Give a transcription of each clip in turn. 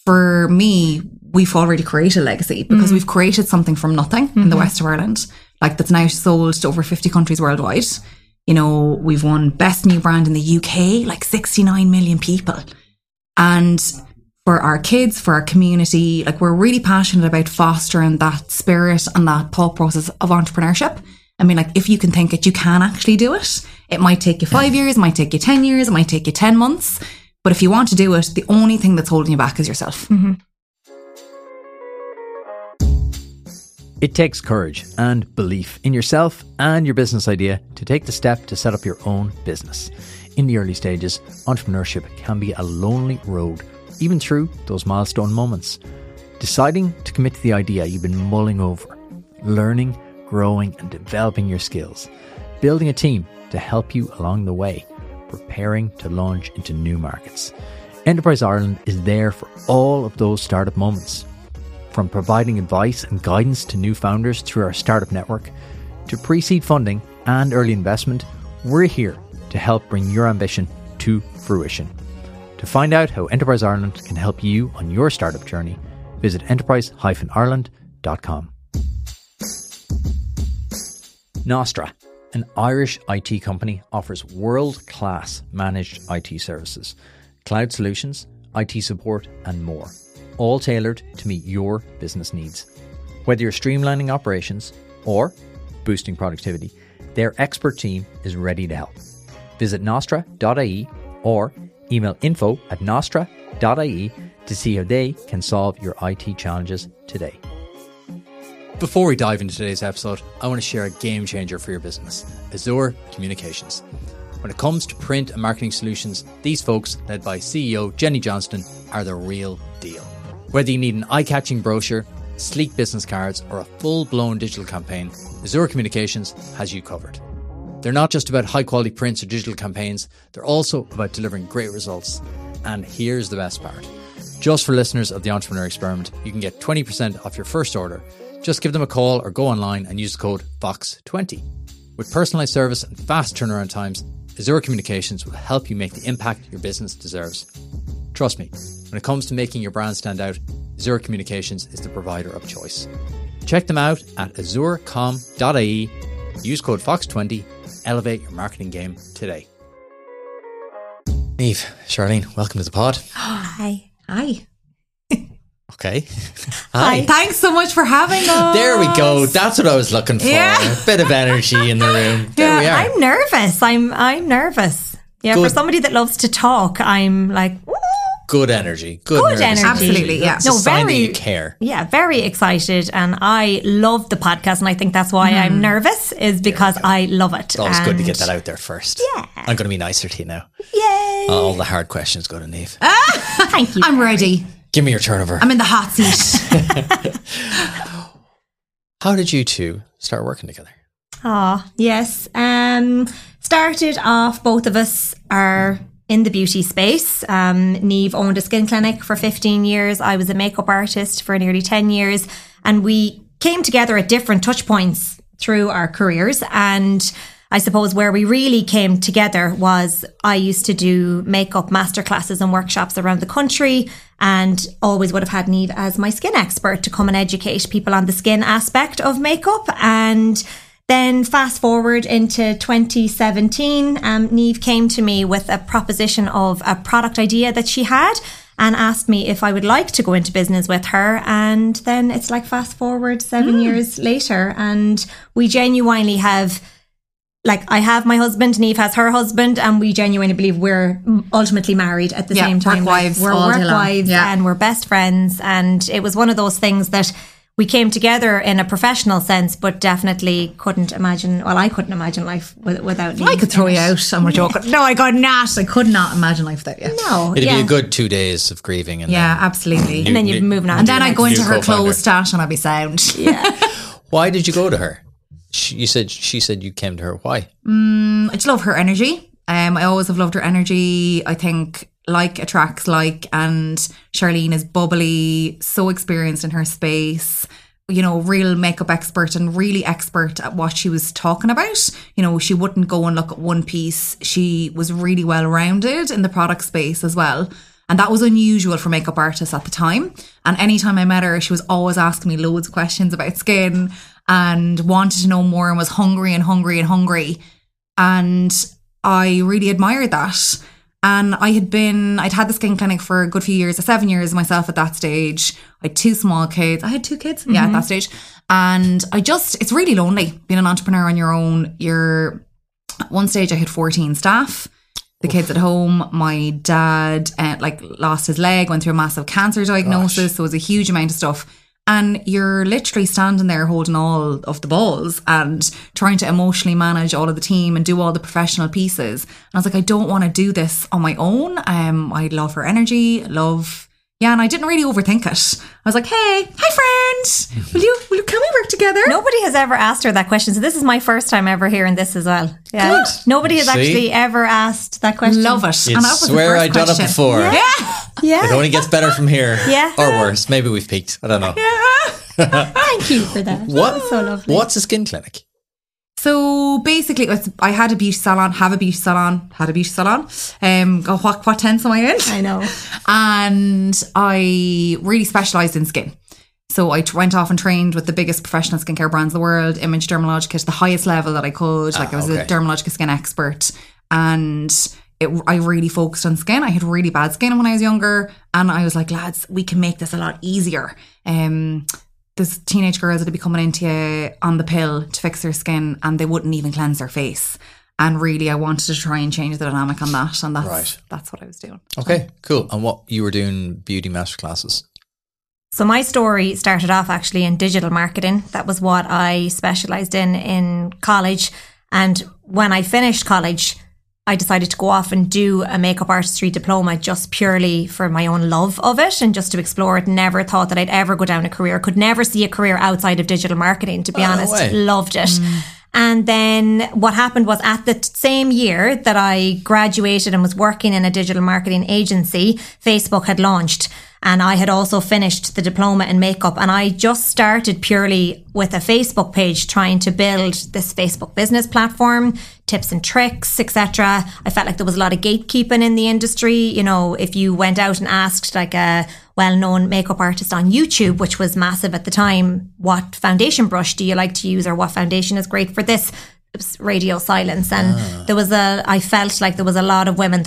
for me, we've already created a legacy because we've created something from nothing in the west of Ireland, like that's now sold to over 50 countries worldwide. You know, we've won best new brand in the UK, like 69 million people. And for our kids, for our community, like we're really passionate about fostering that spirit and that thought process of entrepreneurship. I mean, like if you can think it, you can actually do it. It might take you 5 years, it might take you 10 years, it might take you 10 months. But if you want to do it, the only thing that's holding you back is yourself. It takes courage and belief in yourself and your business idea to take the step to set up your own business. In the early stages, entrepreneurship can be a lonely road, even through those milestone moments. Deciding to commit to the idea you've been mulling over, learning, growing and developing your skills, building a team to help you along the way, preparing to launch into new markets. Enterprise Ireland is there for all of those startup moments. From providing advice and guidance to new founders through our startup network, to pre-seed funding and early investment, we're here to help bring your ambition to fruition. To find out how Enterprise Ireland can help you on your startup journey, visit enterprise-ireland.com. Nostra, an Irish IT company, offers world-class managed IT services, cloud solutions, IT support and more, all tailored to meet your business needs. Whether you're streamlining operations or boosting productivity, their expert team is ready to help. Visit nostra.ie or email info@nostra.ie to see how they can solve your IT challenges today. Before we dive into today's episode, I want to share a game changer for your business, Azure Communications. When it comes to print and marketing solutions, these folks, led by CEO Jenny Johnston, are the real deal. Whether you need an eye-catching brochure, sleek business cards, or a full-blown digital campaign, Azure Communications has you covered. They're not just about high-quality prints or digital campaigns, they're also about delivering great results. And here's the best part. Just for listeners of the Entrepreneur Experiment, you can get 20% off your first order. Just give them a call or go online and use the code VOX20. With personalised service and fast turnaround times, Azure Communications will help you make the impact your business deserves. Trust me, when it comes to making your brand stand out, Azure Communications is the provider of choice. Check them out at azurecom.ie. Use code VOX20. Elevate your marketing game today. Niamh, Charlene, welcome to the pod. Hi. Okay. Hi. Thanks so much for having us. There we go. That's what I was looking for. Yeah. A bit of energy in the room. There we are. I'm nervous. I'm nervous. Yeah, Good. for somebody that loves to talk, I'm like, ooh. Good energy. Good Good energy. Absolutely, yeah. It's a sign that you care. Yeah, very excited, and I love the podcast, and I think that's why I'm nervous, is because I love it. It's always good to get that out there first. Yeah. I'm going to be nicer to you now. Yay! All the hard questions go to Niamh. Thank you. I'm ready. Give me your turnover. I'm in the hot seat. How did you two start working together? Oh, yes. Started off, both of us are in the beauty space. Niamh owned a skin clinic for 15 years. I was a makeup artist for nearly 10 years. And we came together at different touch points through our careers. And I suppose where we really came together was I used to do makeup masterclasses and workshops around the country, and always would have had Niamh as my skin expert to come and educate people on the skin aspect of makeup. And then fast forward into 2017, Niamh came to me with a proposition of a product idea that she had and asked me if I would like to go into business with her. And then it's like fast forward 7 years later, and we genuinely have, like, I have my husband, Niamh has her husband, and we genuinely believe we're ultimately married at the same time. Work wives. We're all work day long. wives and we're best friends. And it was one of those things that we came together in a professional sense, but definitely couldn't imagine, well, I couldn't imagine life without Niamh. I could throw you out. I'm joking. No, I could not. I could not imagine life without you. No, It'd be a good 2 days of grieving. And Yeah, then absolutely. And then you'd be moving on. And to then the I next. go into New her co-founder. clothes stash and I'll be sound. Yeah. Why did you go to her? She said you came to her. Why? I just love her energy. I always have loved her energy. I think like attracts like, and Charlene is bubbly, so experienced in her space. You know, real makeup expert and really expert at what she was talking about. You know, she wouldn't go and look at one piece. She was really well rounded in the product space as well. And that was unusual for makeup artists at the time. And anytime I met her, she was always asking me loads of questions about skin and wanted to know more and was hungry and hungry and hungry. And I really admired that. And I'd had the skin clinic for a good few years, 7 years myself at that stage. I had 2 small kids. I had 2 kids, at that stage. And it's really lonely being an entrepreneur on your own. At one stage I had 14 staff. The kids at home. My dad lost his leg, went through a massive cancer diagnosis. So it was a huge amount of stuff. And you're literally standing there holding all of the balls and trying to emotionally manage all of the team and do all the professional pieces. And I was like, I don't want to do this on my own. I love her energy, and I didn't really overthink it. I was like, hey, hi friend, can we work together? Nobody has ever asked her that question. So this is my first time ever hearing this as well. Yeah. Good. Nobody has actually ever asked that question. Love it. You'd And that was swear the I'd first done it question. before. Yeah. It only gets better from here. Yeah. Or worse. Maybe we've peaked. I don't know. Thank you for that. That's so lovely. What's a skin clinic? So basically, I had a beauty salon, had a beauty salon. What tense am I in? I know. And I really specialised in skin. So I went off and trained with the biggest professional skincare brands in the world, Image Dermalogica, to the highest level that I could. I was a Dermalogica skin expert. And I really focused on skin. I had really bad skin when I was younger. And I was like, lads, we can make this a lot easier. There's teenage girls that would be coming into you on the pill to fix their skin and they wouldn't even cleanse their face. And really, I wanted to try and change the dynamic on that. And that's what I was doing. Okay, cool. And what you were doing beauty masterclasses? So my story started off actually in digital marketing. That was what I specialised in college. And when I finished college, I decided to go off and do a makeup artistry diploma just purely for my own love of it and just to explore it. Never thought that I'd ever go down a career. Could never see a career outside of digital marketing, to be honest. No way. Loved it. And then what happened was at the same year that I graduated and was working in a digital marketing agency, Facebook had launched. And I had also finished the diploma in makeup, and I just started purely with a Facebook page trying to build this Facebook business platform, tips and tricks, etc. I felt like there was a lot of gatekeeping in the industry. You know, if you went out and asked like a well-known makeup artist on YouTube, which was massive at the time, what foundation brush do you like to use, or what foundation is great for this? It was radio silence. And I felt like there was a lot of women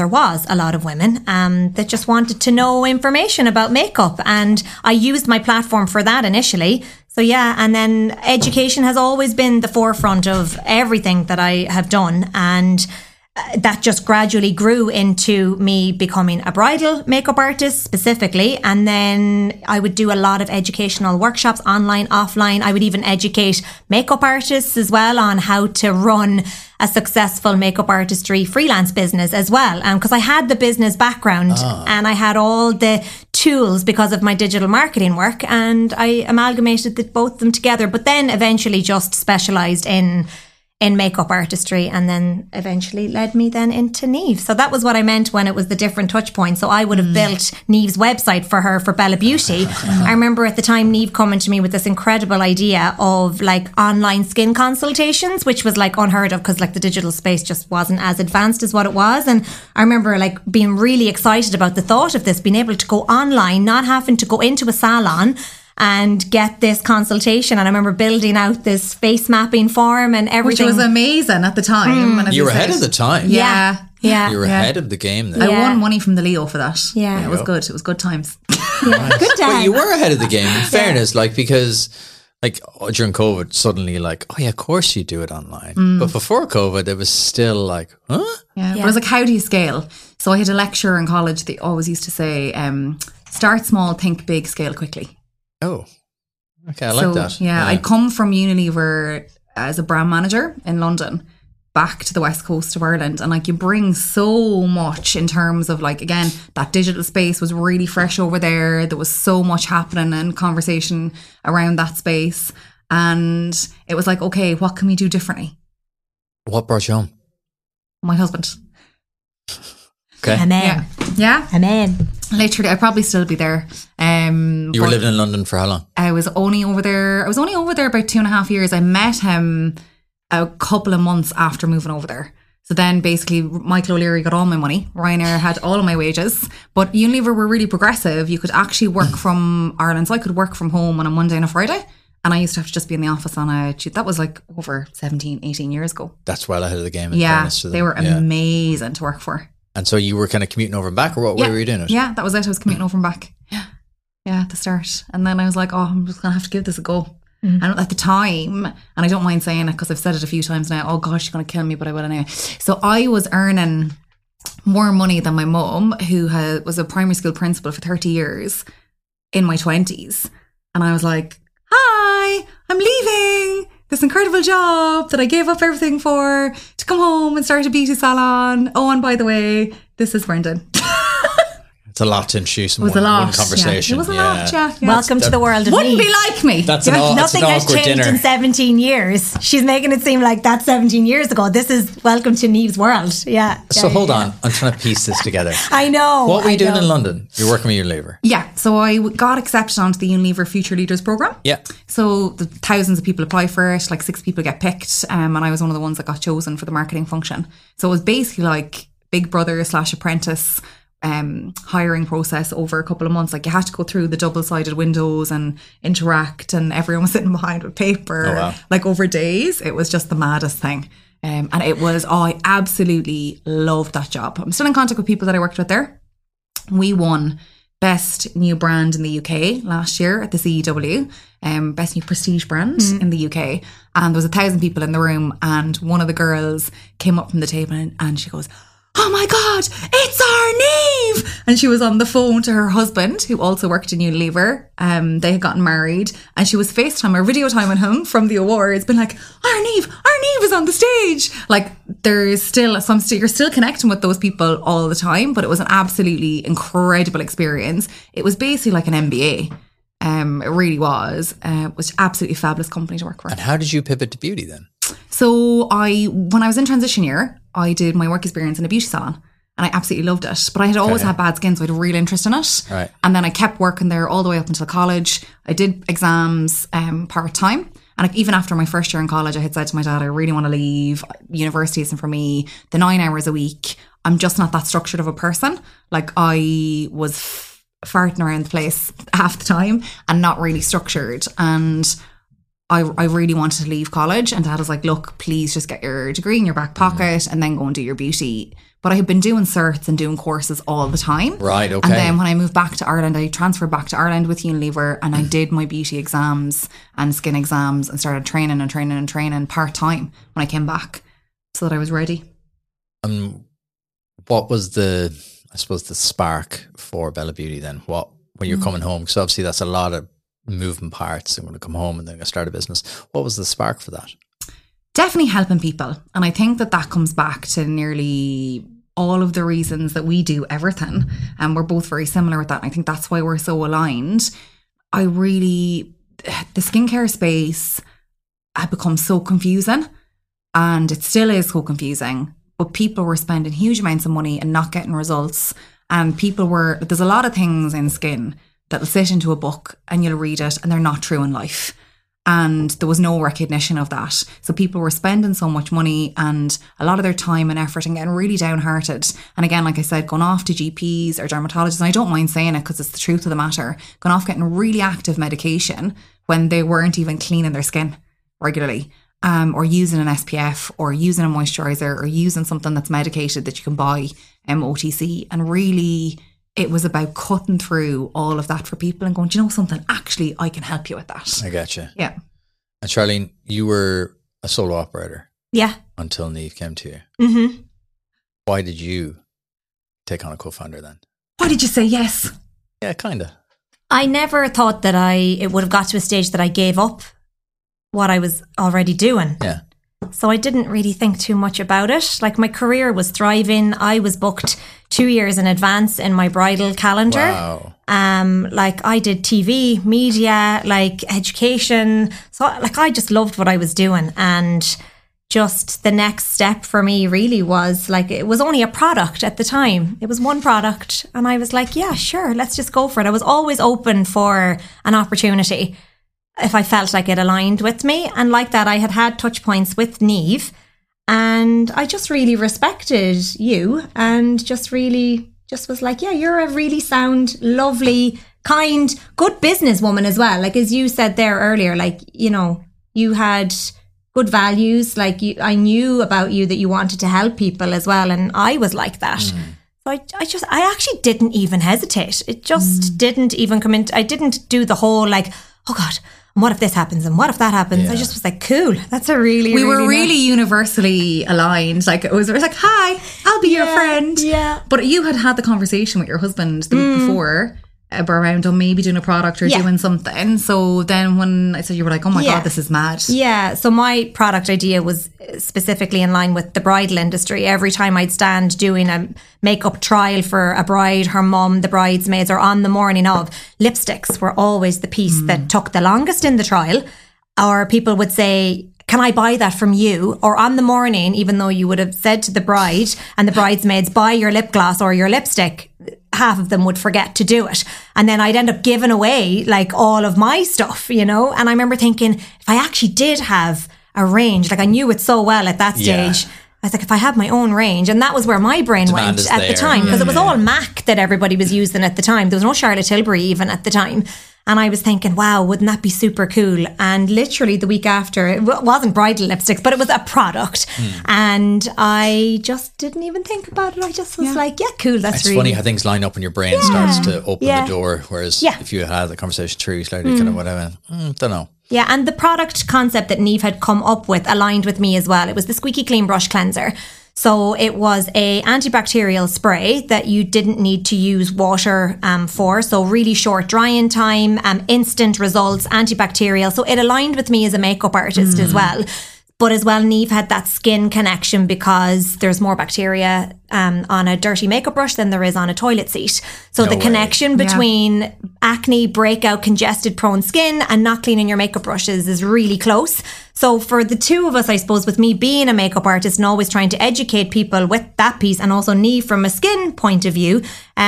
that just wanted to know information about makeup. And I used my platform for that initially. So yeah, and then education has always been the forefront of everything that I have done. And that just gradually grew into me becoming a bridal makeup artist specifically. And then I would do a lot of educational workshops, online, offline. I would even educate makeup artists as well on how to run a successful makeup artistry freelance business as well. Because I had the business background and I had all the tools because of my digital marketing work, and I amalgamated both of them together, but then eventually just specialised in makeup artistry, and then eventually led me then into Niamh. So that was what I meant when it was the different touch points. So I would have built Niamh's website for her for Bella Beauty. I remember at the time Niamh coming to me with this incredible idea of like online skin consultations, which was like unheard of because like the digital space just wasn't as advanced as what it was. And I remember like being really excited about the thought of this, being able to go online, not having to go into a salon and get this consultation. And I remember building out this face mapping form and everything. Which was amazing at the time. And You were ahead of the time. Yeah. You were ahead of the game then. I won money from the Leo for that. Yeah. It was good. It was good times. Good Well, time. you were ahead of the game, in fairness, like, because like during COVID, suddenly like, oh yeah, of course you do it online. But before COVID, it was still like, huh? Yeah. But it was like, how do you scale? So I had a lecturer in college that always used to say, start small, think big, scale quickly. Oh, okay, I like that. Yeah, I'd come from Unilever as a brand manager in London back to the west coast of Ireland, and like you bring so much in terms of like, again, that digital space was really fresh over there. There was so much happening and conversation around that space, and it was like, okay, what can we do differently? What brought you home? My husband. Okay. Amen. Yeah. Amen. Literally, I'd probably still be there. You were living in London for how long? I was only over there about 2.5 years. I met him a couple of months after moving over there. So then basically Michael O'Leary got all my money. Ryanair had all of my wages. But Unilever were really progressive. You could actually work from Ireland. So I could work from home on a Monday and a Friday. And I used to have to just be in the office on a Tuesday. That was like over 17, 18 years ago. That's well ahead of the game. Yeah, they were amazing to work for. And so you were kind of commuting over and back, or what way were you doing it? Yeah, that was it. I was commuting over and back. Yeah, at the start. And then I was like, I'm just going to have to give this a go. And at the time, and I don't mind saying it because I've said it a few times now, oh gosh, you're going to kill me, but I will anyway. So I was earning more money than my mum, who was a primary school principal for 30 years in my 20s. And I was like, hi, I'm leaving this incredible job that I gave up everything for to come home and start a beauty salon. Oh, and by the way, this is Brendan. It's a lot to introduce in one conversation. It was a lot, yeah. Welcome to the world of Wouldn't me. be like me. Nothing has changed in 17 years. She's making it seem like that's 17 years ago. This is welcome to Niamh's world. Yeah. So hold on. I'm trying to piece this together. I know. What were you doing in London? You're working with Unilever. Yeah. So I got accepted onto the Unilever Future Leaders Programme. Yeah. So the thousands of people apply for it. Like 6 people get picked. And I was one of the ones that got chosen for the marketing function. So it was basically like Big Brother / Apprentice hiring process over a couple of months. Like you had to go through the double-sided windows and interact, and everyone was sitting behind with paper like over days. It was just the maddest thing. And it was, I absolutely loved that job. I'm still in contact with people that I worked with there. We won Best New Brand in the UK last year at the CEW, Best New Prestige Brand in the UK. And there was 1,000 people in the room, and one of the girls came up from the table and she goes, oh my God, it's our Niamh! And she was on the phone to her husband, who also worked in Unilever. They had gotten married, and she was FaceTime or video timing him from the awards, been like, our Niamh is on the stage. Like there's still you're still connecting with those people all the time, but it was an absolutely incredible experience. It was basically like an MBA. It really was. It was absolutely fabulous company to work for. And how did you pivot to beauty then? So when I was in transition year, I did my work experience in a beauty salon, and I absolutely loved it. But I had always had bad skin, so I had a real interest in it. Right. And then I kept working there all the way up until college. I did exams part-time. And even after my first year in college, I had said to my dad, I really want to leave. University isn't for me. The 9 hours a week, I'm just not that structured of a person. Like I was farting around the place half the time and not really structured. And I really wanted to leave college, and Dad was like, look, please just get your degree in your back pocket and then go and do your beauty. But I had been doing certs and doing courses all the time. Right, okay. And then when I moved back to Ireland, I transferred back to Ireland with Unilever, and I did my beauty exams and skin exams and started training part-time when I came back so that I was ready. What was the spark for Bella Beauty then? When you're coming home? Because obviously that's a lot of moving parts. I'm going to come home and then I start a business. What was the spark for that? Definitely helping people. And I think that comes back to nearly all of the reasons that we do everything. And we're both very similar with that. And I think that's why we're so aligned. The skincare space had become so confusing, and it still is so confusing. But people were spending huge amounts of money and not getting results. And there's a lot of things in skin that'll sit into a book and you'll read it and they're not true in life. And there was no recognition of that. So people were spending so much money and a lot of their time and effort and getting really downhearted. And again, like I said, going off to GPs or dermatologists, and I don't mind saying it because it's the truth of the matter, going off getting really active medication when they weren't even cleaning their skin regularly. Or using an SPF or using a moisturiser or using something that's medicated that you can buy OTC. And really, it was about cutting through all of that for people and going, do you know something? Actually, I can help you with that. I get you. Yeah. And Charlene, you were a solo operator. Yeah. Until Niamh came to you. Mm-hmm. Why did you take on a co-founder then? Why did you say yes? Yeah, kind of. I never thought that it would have got to a stage that I gave up what I was already doing. Yeah. So I didn't really think too much about it. Like my career was thriving. I was booked 2 years in advance in my bridal calendar. Wow. Like I did TV, media, like education. So like I just loved what I was doing. And just the next step for me really was like, it was only a product at the time. It was one product. And I was like, yeah, sure, let's just go for it. I was always open for an opportunity if I felt like it aligned with me. And like that, I had touch points with Niamh. And I just really respected you and just was like, yeah, you're a really sound, lovely, kind, good businesswoman as well. Like, as you said there earlier, like, you know, you had good values. Like, I knew about you that you wanted to help people as well. And I was like that. So I actually didn't even hesitate. It just didn't even come in. I didn't do the whole like, oh God, and what if this happens? And what if that happens? Yeah. I just was like, cool. That's a really, we were really nice. Universally aligned. Like, it was like, hi, I'll be your friend. Yeah. But you had the conversation with your husband the week before around maybe doing a product or doing something. So then when I said, you were like, oh my God, this is mad. Yeah. So my product idea was specifically in line with the bridal industry. Every time I'd stand doing a makeup trial for a bride, her mum, the bridesmaids, or on the morning of, lipsticks were always the piece that took the longest in the trial. Or people would say, can I buy that from you? Or on the morning, even though you would have said to the bride and the bridesmaids, buy your lip gloss or your lipstick, half of them would forget to do it. And then I'd end up giving away like all of my stuff, you know? And I remember thinking, if I actually did have a range, like I knew it so well at that stage, I was like, if I had my own range, and that was where my brain went at the time, because it was all MAC that everybody was using at the time. There was no Charlotte Tilbury even at the time. And I was thinking, wow, wouldn't that be super cool? And literally the week after, it wasn't bridal lipsticks, but it was a product. And I just didn't even think about it. I just was like, yeah, cool. It's funny how things line up in your brain starts to open the door. Whereas if you had the conversation through, slightly kind of whatever, don't know. Yeah, and the product concept that Niamh had come up with aligned with me as well. It was the Squeaky Clean Brush Cleanser. So it was a antibacterial spray that you didn't need to use water for. So really short drying time, instant results, antibacterial. So it aligned with me as a makeup artist as well. But as well, Niamh had that skin connection because there's more bacteria on a dirty makeup brush than there is on a toilet seat. So the connection between acne, breakout, congested, prone skin and not cleaning your makeup brushes is really close. So for the two of us, I suppose, with me being a makeup artist and always trying to educate people with that piece, and also Niamh from a skin point of view,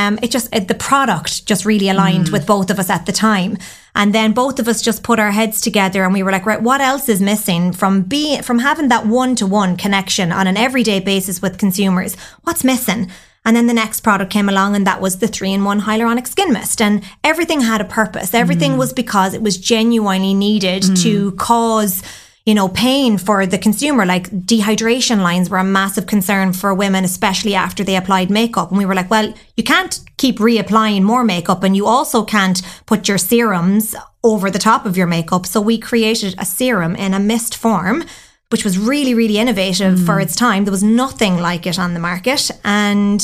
the product just really aligned with both of us at the time. And then both of us just put our heads together and we were like, right, what else is missing from having that one-to-one connection on an everyday basis with consumers? What's missing? And then the next product came along, and that was the 3-in-1 Hyaluronic Skin Mist. And everything had a purpose. Everything was because it was genuinely needed to cause, you know, pain for the consumer. Like dehydration lines were a massive concern for women, especially after they applied makeup. And we were like, well, you can't keep reapplying more makeup, and you also can't put your serums over the top of your makeup. So we created a serum in a mist form, which was really, really innovative for its time. There was nothing like it on the market. And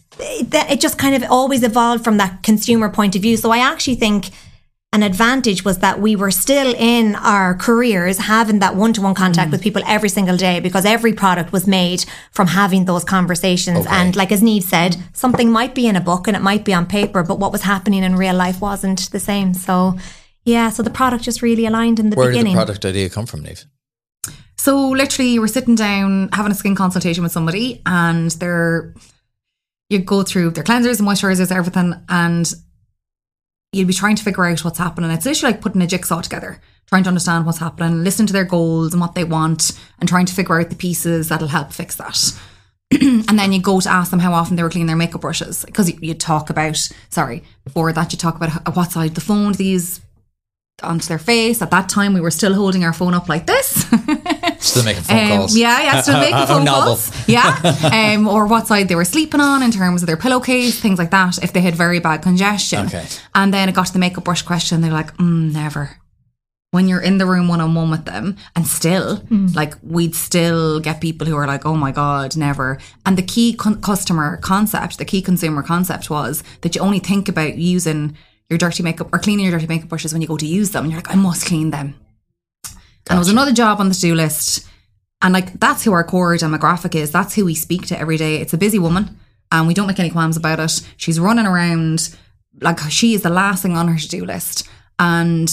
it just kind of always evolved from that consumer point of view. So I actually think an advantage was that we were still in our careers having that one-to-one contact with people every single day, because every product was made from having those conversations. And like as Niamh said, something might be in a book and it might be on paper, but what was happening in real life wasn't the same. So yeah, so the product just really aligned in the beginning. Where did the product idea come from, Niamh? So literally you were sitting down having a skin consultation with somebody, and you go through their cleansers and moisturisers, everything, and you'd be trying to figure out what's happening. It's literally like putting a jigsaw together, trying to understand what's happening, listening to their goals and what they want, and trying to figure out the pieces that'll help fix that. And then you go to ask them how often they were cleaning their makeup brushes, because you talk about, before that you talk about what side of the phone they use onto their face. At that time we were still holding our phone up like this. Still making phone calls. Yeah, still making phone calls. Yeah. Or what side they were sleeping on in terms of their pillowcase, things like that, if they had very bad congestion. Okay. And then it got to the makeup brush question, they're like, never. When you're in the room one-on-one with them, and still, like, we'd still get people who are like, oh my God, never. And the key customer concept, the key consumer concept was that you only think about using your dirty makeup or cleaning your dirty makeup brushes when you go to use them. And you're like, I must clean them. Gotcha. And it was another job on the to-do list. And like, that's who our core demographic is. That's who we speak to every day. It's a busy woman, and we don't make any qualms about it. She's running around like she is the last thing on her to-do list. And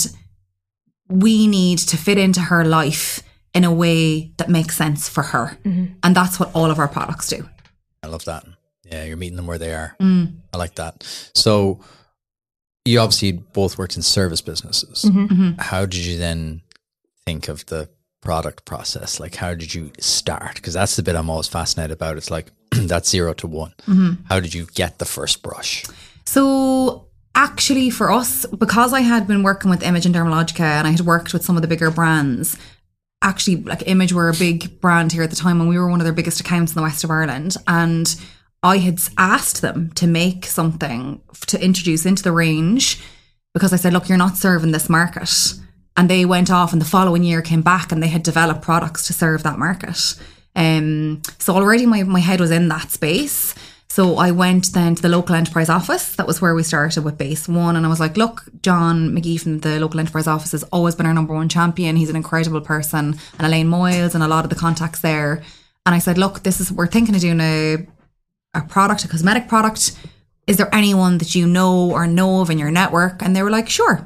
we need to fit into her life in a way that makes sense for her. And that's what all of our products do. I love that. Yeah, you're meeting them where they are. I like that. So you obviously both worked in service businesses. How did you then think of the product process? Like, how did you start? Because that's the bit I'm always fascinated about. It's like that's 0 to 1. How did you get the first brush? So actually for us, because I had been working with Image and Dermalogica and I had worked with some of the bigger brands, actually like Image were a big brand here at the time and we were one of their biggest accounts in the west of Ireland. And I had asked them to make something to introduce into the range because I said, look, you're not serving this market. And they went off and the following year came back and they had developed products to serve that market. So already my head was in that space. So I went then to the local enterprise office. That was where we started with Base One. And I was like, look, John McGee from the local enterprise office has always been our number one champion. He's an incredible person. And Elaine Moyles and a lot of the contacts there. And I said, look, we're thinking of doing a product, a cosmetic product. Is there anyone that you know or know of in your network? And they were like, sure.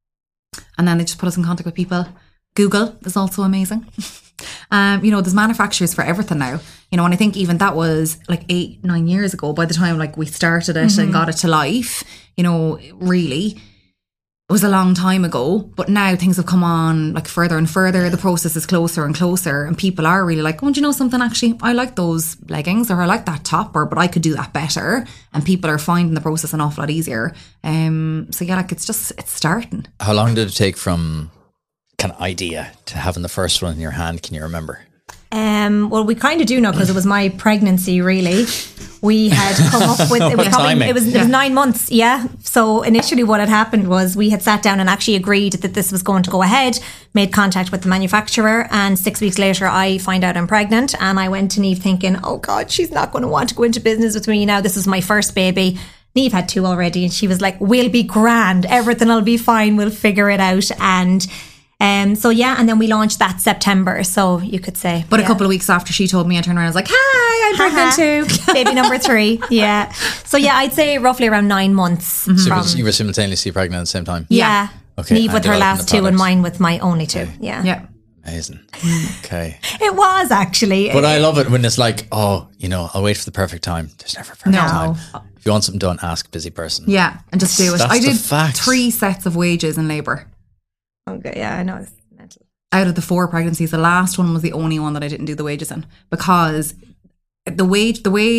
And then they just put us in contact with people. Google is also amazing. There's manufacturers for everything now. And I think even that was like 8-9 years ago by the time like we started it and got it to life, really. It was a long time ago, but now things have come on like further and further. The process is closer and closer and people are really like, oh, do you know something? Actually, I like those leggings or I like that top but I could do that better. And people are finding the process an awful lot easier. So yeah, like it's starting. How long did it take from kind of idea to having the first one in your hand? Can you remember? Well, we kind of do know because it was my pregnancy, really. We had come up with, it was 9 months, yeah. So initially what had happened was we had sat down and actually agreed that this was going to go ahead, made contact with the manufacturer, and 6 weeks later I find out I'm pregnant and I went to Niamh thinking, oh God, she's not going to want to go into business with me now. This is my first baby. Niamh had 2 already and she was like, we'll be grand. Everything will be fine. We'll figure it out. And so yeah, and then we launched that September, so you could say. But a couple of weeks after she told me, I turned around and I was like, hi, I'm pregnant too. Baby number 3, yeah. So yeah, I'd say roughly around 9 months. You were simultaneously pregnant at the same time? Yeah. Okay. Niamh with her last 2 and mine with my only 2. Yeah. Yeah. Amazing. Okay. It was actually. But I love it when it's like, I'll wait for the perfect time. There's never a perfect time. If you want something done, ask a busy person. Yeah, and just do it. That's I did fact. 3 sets of wages in labour. Okay, yeah, I know. It's mental. Out of the 4 pregnancies, the last one was the only one that I didn't do the wages in because the way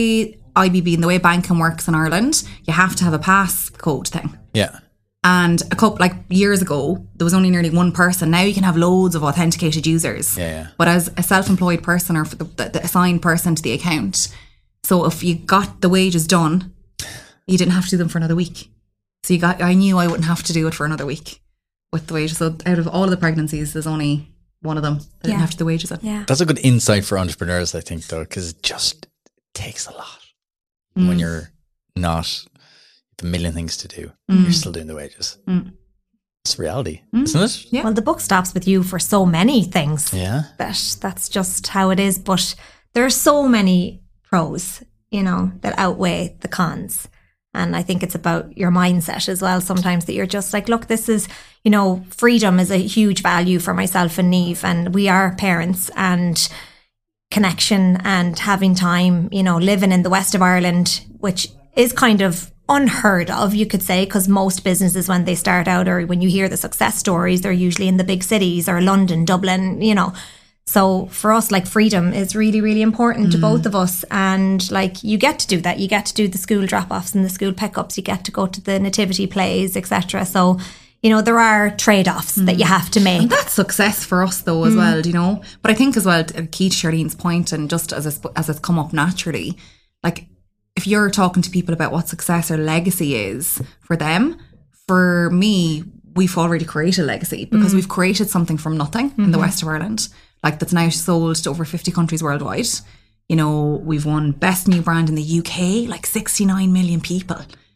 IBB and the way banking works in Ireland, you have to have a passcode thing. Yeah. And a couple years ago, there was only nearly 1 person. Now you can have loads of authenticated users. Yeah. But as a self-employed person or for the assigned person to the account, so if you got the wages done, you didn't have to do them for another week. So I knew I wouldn't have to do it for another week with the wages. So out of all of the pregnancies, there's only one of them that didn't have to do the wages in. Yeah. That's a good insight for entrepreneurs, I think, though, because it just takes a lot. When you're not a million things to do, you're still doing the wages. It's reality, isn't it? Yeah. Well, the buck stops with you for so many things. Yeah. That's just how it is. But there are so many pros, that outweigh the cons. And I think it's about your mindset as well. Sometimes that you're just like, look, this is, freedom is a huge value for myself and Niamh, and we are parents, and connection and having time, living in the west of Ireland, which is kind of unheard of, you could say, because most businesses, when they start out or when you hear the success stories, they're usually in the big cities or London, Dublin, So for us, freedom is really, really important to both of us. And you get to do that. You get to do the school drop-offs and the school pickups. You get to go to the nativity plays, etc. So, there are trade-offs that you have to make. And that's success for us though as well, But I think as well, key to Charlene's point, and just as it's come up naturally, if you're talking to people about what success or legacy is for them, for me, we've already created a legacy because we've created something from nothing in the west of Ireland. That's now sold to over 50 countries worldwide. We've won best new brand in the UK, 69 million people.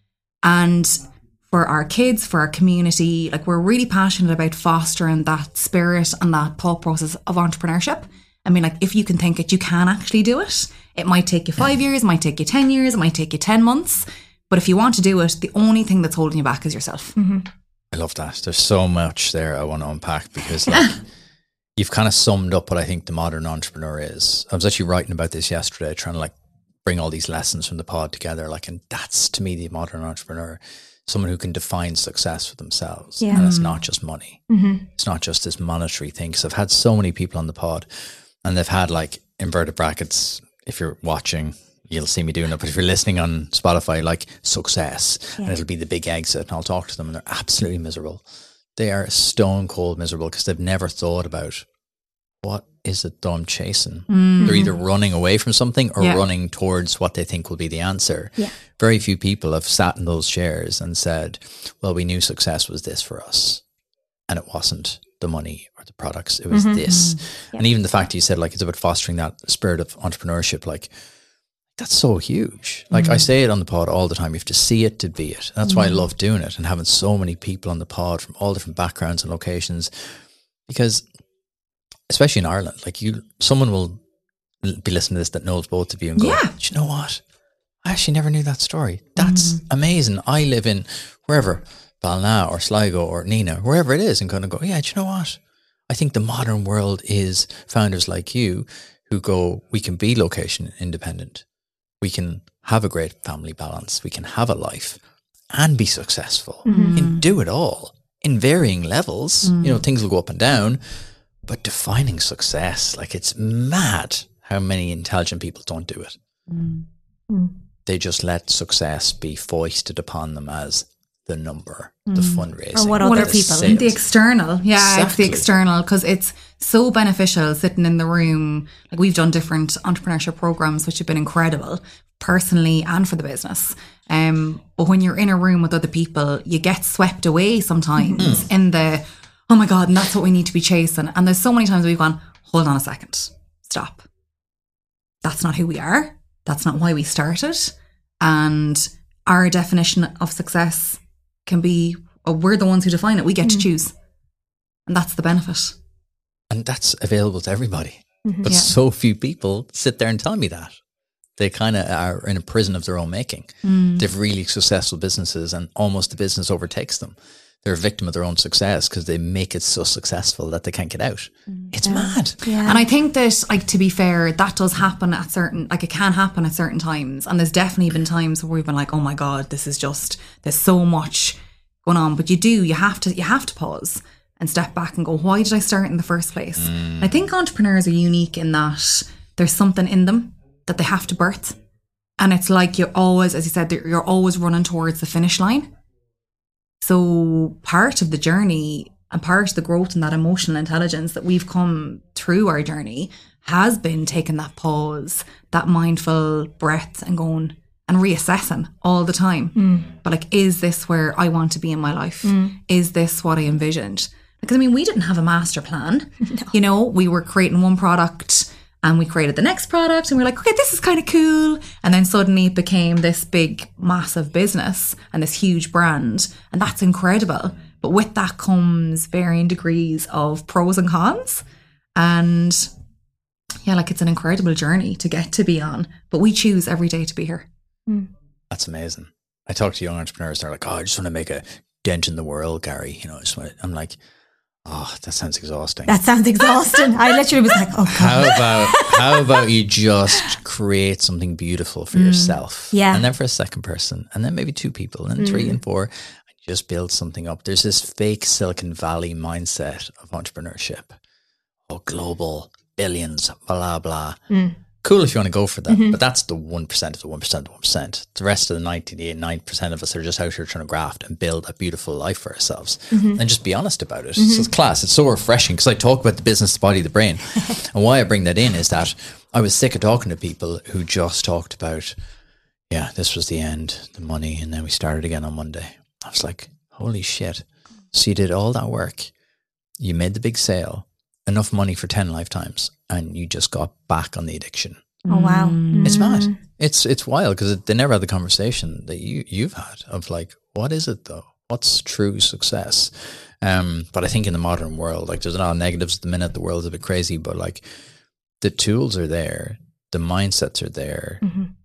And for our kids, for our community, we're really passionate about fostering that spirit and that thought process of entrepreneurship. I mean, if you can think it, you can actually do it. It might take you 5 years, it might take you 10 years, it might take you 10 months. But if you want to do it, the only thing that's holding you back is yourself. I love that. There's so much there I want to unpack because you've kind of summed up what I think the modern entrepreneur is. I was actually writing about this yesterday, trying to bring all these lessons from the pod together. And that's to me the modern entrepreneur. someone who can define success for themselves. Yeah. And it's not just money. It's not just this monetary thing. Because I've had so many people on the pod and they've had like inverted brackets. If you're watching, you'll see me doing it. But if you're listening on Spotify, like success, and it'll be the big exit, and I'll talk to them and they're absolutely miserable. They are stone cold miserable because they've never thought about what is it that I'm chasing. They're either running away from something or running towards what they think will be the answer. Yeah. Very few people have sat in those chairs and said, well, we knew success was this for us. And it wasn't the money or the products. It was this. Yeah. And even the fact that you said like it's about fostering that spirit of entrepreneurship, like that's so huge. Like I say it on the pod all the time. You have to see it to be it. And that's why I love doing it and having so many people on the pod from all different backgrounds and locations, because especially in Ireland, like someone will be listening to this that knows both of you and go, do you know what? I actually never knew that story. That's amazing. I live in wherever, Ballina or Sligo or Nina, wherever it is, and kind of go, yeah, do you know what? I think the modern world is founders like you who go, we can be location independent. We can have a great family balance. We can have a life and be successful. We can do it all in varying levels. You know, things will go up and down, but defining success, like it's mad how many intelligent people don't do it. They just let success be foisted upon them as the number, the fundraising. Or what other the people. sales. The external. Yeah, it's the Exactly. external, because it's so beneficial sitting in the room. Like we've done different entrepreneurship programs, which have been incredible, personally and for the business. But when you're in a room with other people, you get swept away sometimes in the, oh my God, and that's what we need to be chasing. And there's so many times we've gone, hold on a second, stop. That's not who we are. That's not why we started. And our definition of success can be, we're the ones who define it. We get to choose. And that's the benefit. And that's available to everybody. But so few people sit there and tell me that. They kind of are in a prison of their own making. They've really successful businesses and almost the business overtakes them. They're a victim of their own success because they make it so successful that they can't get out. It's mad. Yeah. And I think that, like, to be fair, that does happen at certain, like, it can happen at certain times. And there's definitely been times where we've been like, oh my God, this is just, there's so much going on. But you have to pause and step back and go, why did I start in the first place? I think entrepreneurs are unique in that there's something in them that they have to birth. And it's like you're always, as you said, you're always running towards the finish line. So part of the journey and part of the growth and that emotional intelligence that we've come through our journey has been taking that pause, that mindful breath and going and reassessing all the time. But like, is this where I want to be in my life? Is this what I envisioned? Because I mean, we didn't have a master plan. No. You know, we were creating one product and we created the next product and we were like, okay, this is kind of cool. And then suddenly it became this big, massive business and this huge brand. And that's incredible. But with that comes varying degrees of pros and cons. And yeah, like it's an incredible journey to get to be on. But we choose every day to be here. That's amazing. I talk to young entrepreneurs. They're like, oh, I just want to make a dent in the world, Gary. You know, I'm like, oh, that sounds exhausting. That sounds exhausting. I literally was like, oh God. How about you just create something beautiful for yourself? Yeah. And then for a second person, and then maybe two people, and then 3 and 4, and just build something up. There's this fake Silicon Valley mindset of entrepreneurship. Oh, global, billions, blah, blah. Cool if you want to go for that, but that's the 1% of the 1% of the 1%. The rest of the 99% of us are just out here trying to graft and build a beautiful life for ourselves and just be honest about it. So it's class. It's so refreshing because I talk about the business, the body, the brain. And why I bring that in is that I was sick of talking to people who just talked about, yeah, this was the end, the money, and then we started again on Monday. I was like, holy shit. So you did all that work. You made the big sale, enough money for 10 lifetimes, and you just got back on the addiction. Oh, wow. It's mad. It's wild because they never had the conversation that you've had of like, what is it though? What's true success? But I think in the modern world, like there's a lot of negatives at the minute. The world's a bit crazy, but like the tools are there. The mindsets are there.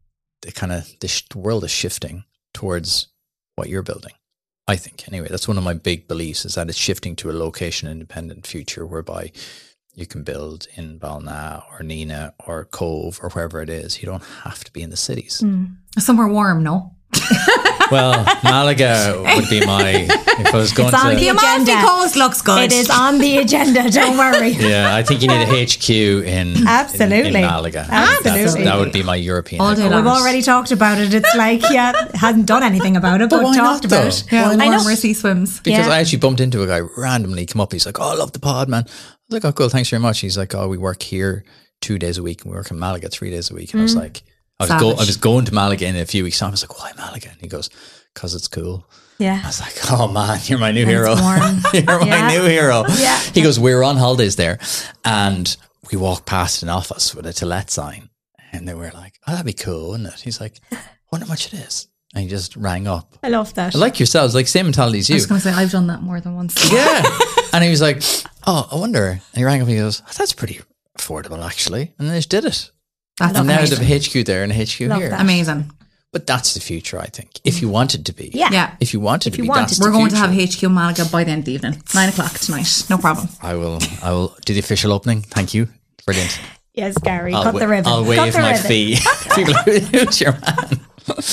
The world is shifting towards what you're building. I think anyway, that's one of my big beliefs is that it's shifting to a location independent future whereby you can build in Ballina or Nina or Cove or wherever it is. You don't have to be in the cities. Somewhere warm, no? Well, Malaga would be my. If I was going It's on to. the Amalfi agenda. Coast looks good. It is on the agenda. Don't worry. Yeah, I think you need a HQ in Absolutely. in Malaga. Absolutely. That would be my European. All day headquarters. long. We've already talked about it. It's like, hasn't done anything about it, but why talked not, though? about. Yeah, Why warmer not? sea swims. Because Yeah. I actually bumped into a guy randomly, come up. He's like, "Oh, I love the pod, man." I was like, "Oh, cool, thanks very much." He's like, "Oh, we work here 2 days a week, and we work in Malaga 3 days a week." And I was like, I was going to Malaga in a few weeks' time. I was like, "Why Malaga?" And he goes, "Because it's cool." I Yeah. was like, "Oh man, you're my new hero. warm. You're my Yeah. new hero." Yeah. He goes, "We were on holidays there, and we walked past an office with a to let sign, and they were like, oh, that'd be cool, wouldn't it?" He's like, "Wonder how much it is." And he just rang up. I love that. Like yourselves, like same mentality as I you. was going to say, I've done that more than once. Yeah. And he was like, "Oh, I wonder." And he rang up and he goes, "Oh, that's pretty affordable, actually." And they just did it. That's And now they amazing. have a HQ there and a HQ Love here. that. Amazing. But that's the future, I think. If you want it to be. Yeah. Yeah. If you want it to you be, want that's it the We're going to future. have HQ Malaga by the end of the evening. 9:00 tonight. No problem. I will do the official opening. Thank you. Brilliant. Yes, Gary. I'll Cut the ribbon. I'll Cut waive the my ribbon. fee. People are, who's your man?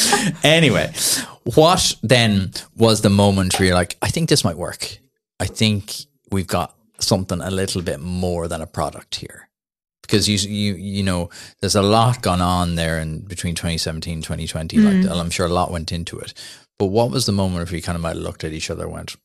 Anyway, what then was the moment where you're like, I think this might work. I think we've got something a little bit more than a product here. Because you know, there's a lot gone on there in between 2017 and 2020. Like, I'm sure a lot went into it. But what was the moment where you kind of might have looked at each other and went,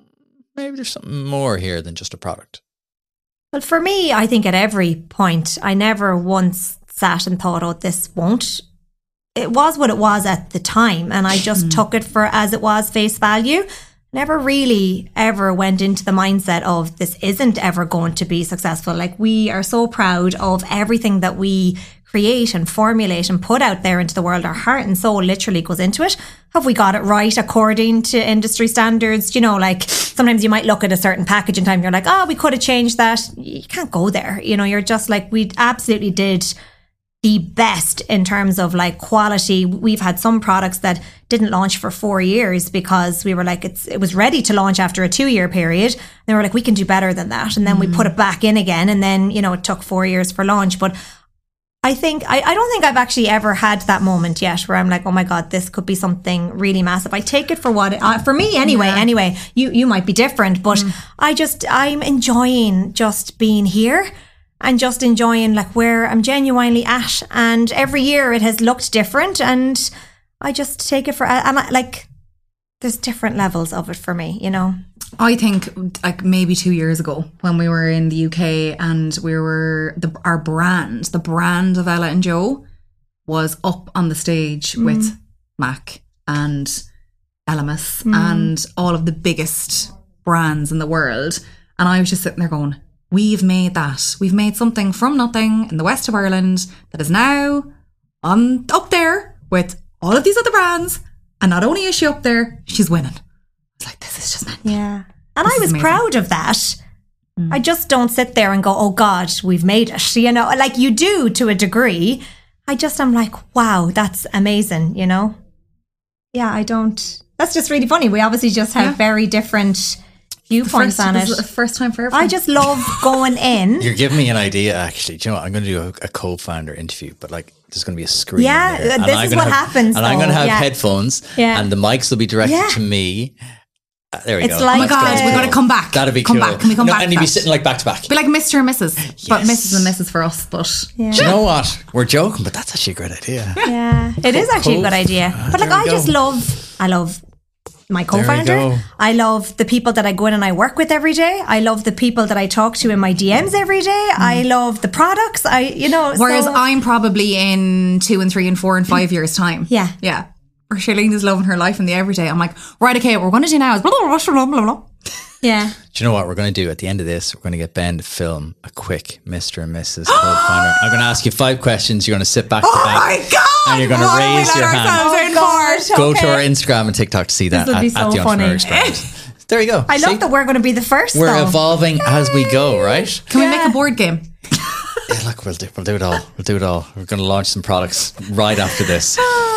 maybe there's something more here than just a product? Well, for me, I think at every point, I never once sat and thought, oh, this won't. It was what it was at the time. And I just took it for as it was, face value. Never really ever went into the mindset of this isn't ever going to be successful. Like, we are so proud of everything that we create and formulate and put out there into the world. Our heart and soul literally goes into it. Have we got it right according to industry standards? You know, like sometimes you might look at a certain package in time and you're like, oh, we could have changed that. You can't go there. You know, you're just like, we absolutely did the best in terms of like quality. We've had some products that didn't launch for 4 years because we were like, it was ready to launch after a 2-year period. And they were like, we can do better than that. And then we put it back in again. And then, you know, it took 4 years for launch. But I think, I don't think I've actually ever had that moment yet where I'm like, oh my God, this could be something really massive. I take it for what, for me anyway, you might be different, but I'm enjoying just being here. And just enjoying like where I'm genuinely at. And every year it has looked different. And I just take it for, and like, there's different levels of it for me, you know? I think like maybe 2 years ago when we were in the UK and we were, the brand of Ella and Joe was up on the stage with Mac and Elemis and all of the biggest brands in the world. And I was just sitting there going, we've made that. We've made something from nothing in the west of Ireland that is now up there with all of these other brands. And not only is she up there, she's winning. It's like, this is just meant. Yeah. And This I is was amazing. proud of that. I just don't sit there and go, oh God, we've made it. You know, like you do to a degree. I'm like, wow, that's amazing, you know? Yeah, that's just really funny. We obviously just have very different viewpoints on it. This is the first time for everyone. I just love going in. You're giving me an idea, actually. Do you know what? I'm going to do a co-founder interview, but like there's going to be a screen. Yeah, there, and this I'm is gonna what have- happens, And I'm going to though. have Yeah. headphones, Yeah. and the mics will be directed Yeah. to me. There we It's go. like- Oh my That's God, gonna we be got to cool. come back. That'd be come cool. back. Can we come back? And to you'd be that? sitting like back to back. Be like Mr. and Mrs. But Yes. Mrs. and Mrs. for us. But Yeah. Do you know what? We're joking, but that's actually a great idea. Yeah, it is actually a good idea. But like, There we I just go. love my There we co-founder. go. I love the people that I go in and I work with every day. I love the people that I talk to in my DMs every day. I love the products. whereas I'm probably in 2 and 3 and 4 and 5 years time. Yeah. Yeah. Or Charlene is loving her life in the everyday. I'm like, right, okay, what we're going to do now is blah, blah, blah, blah, blah, blah. Yeah. Do you know what we're going to do at the end of this? We're going to get Ben to film a quick Mr. and Mrs. co-founder. I'm going to ask you 5 questions. You're going to sit back to Oh back. my God! And you're going to What have we raise let your ourselves hand. in God. for? Go to Okay. our Instagram and TikTok to see that would at, be at so the funny. Entrepreneur Experiment. There you go. I love See? that we're going to be the first. We're though. evolving as we go, right? Can we make a board game? Yeah, look, we'll do it all. We'll do it all. We're going to launch some products right after this.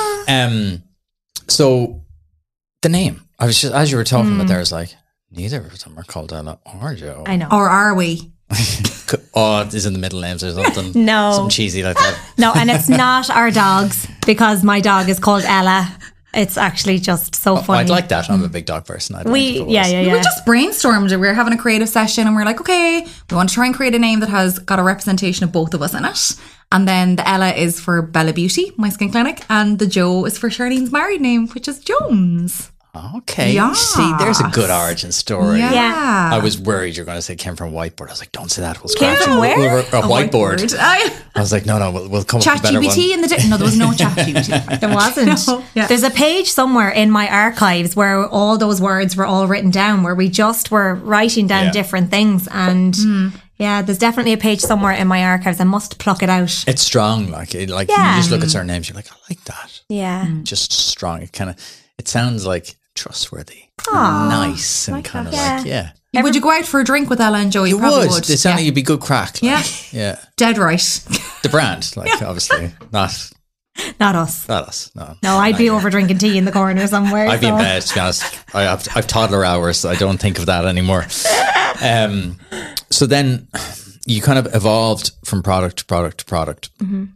So the name, I was just, as you were talking about there, I was like, neither of them are called Ella or Joe. I know. Or are we? Oh, it is in the middle names or something. No. Something cheesy like that. No, and it's not our dogs because my dog is called Ella. It's actually just so funny. I'd like that. I'm a big dog person. I'd like if it was. Yeah. We just brainstormed it. We were having a creative session and we were like, okay, we want to try and create a name that has got a representation of both of us in it. And then the Ella is for Bella Beauty, my skin clinic, and the Joe is for Charlene's married name, which is Jones. Okay. Yes. See, there's a good origin story. Yeah. I was worried you're going to say came from whiteboard. I was like, don't say that. We'll Came scratch from it. where? A whiteboard. I was like, no, we'll come up with a better one. ChatGPT in the day. No, there was no ChatGPT. There wasn't. No. Yeah. There's a page somewhere in my archives where all those words were all written down, where we just were writing down different things. And yeah, there's definitely a page somewhere in my archives. I must pluck it out. It's strong. Like you just look at certain names, you're like, I like that. Yeah. Just strong. It sounds like trustworthy. Nice and kind of like, yeah. Would you go out for a drink with Ella and Joe? You You probably would. would. It sounded like you'd be good crack. Like, yeah. Dead right. The brand, like obviously. Not Not us. us. No. No, I'd be over drinking tea in the corner somewhere. I'd be in bed, to be honest. I've toddler hours, so I don't think of that anymore. So then you kind of evolved from product to product to product. Mm-hmm.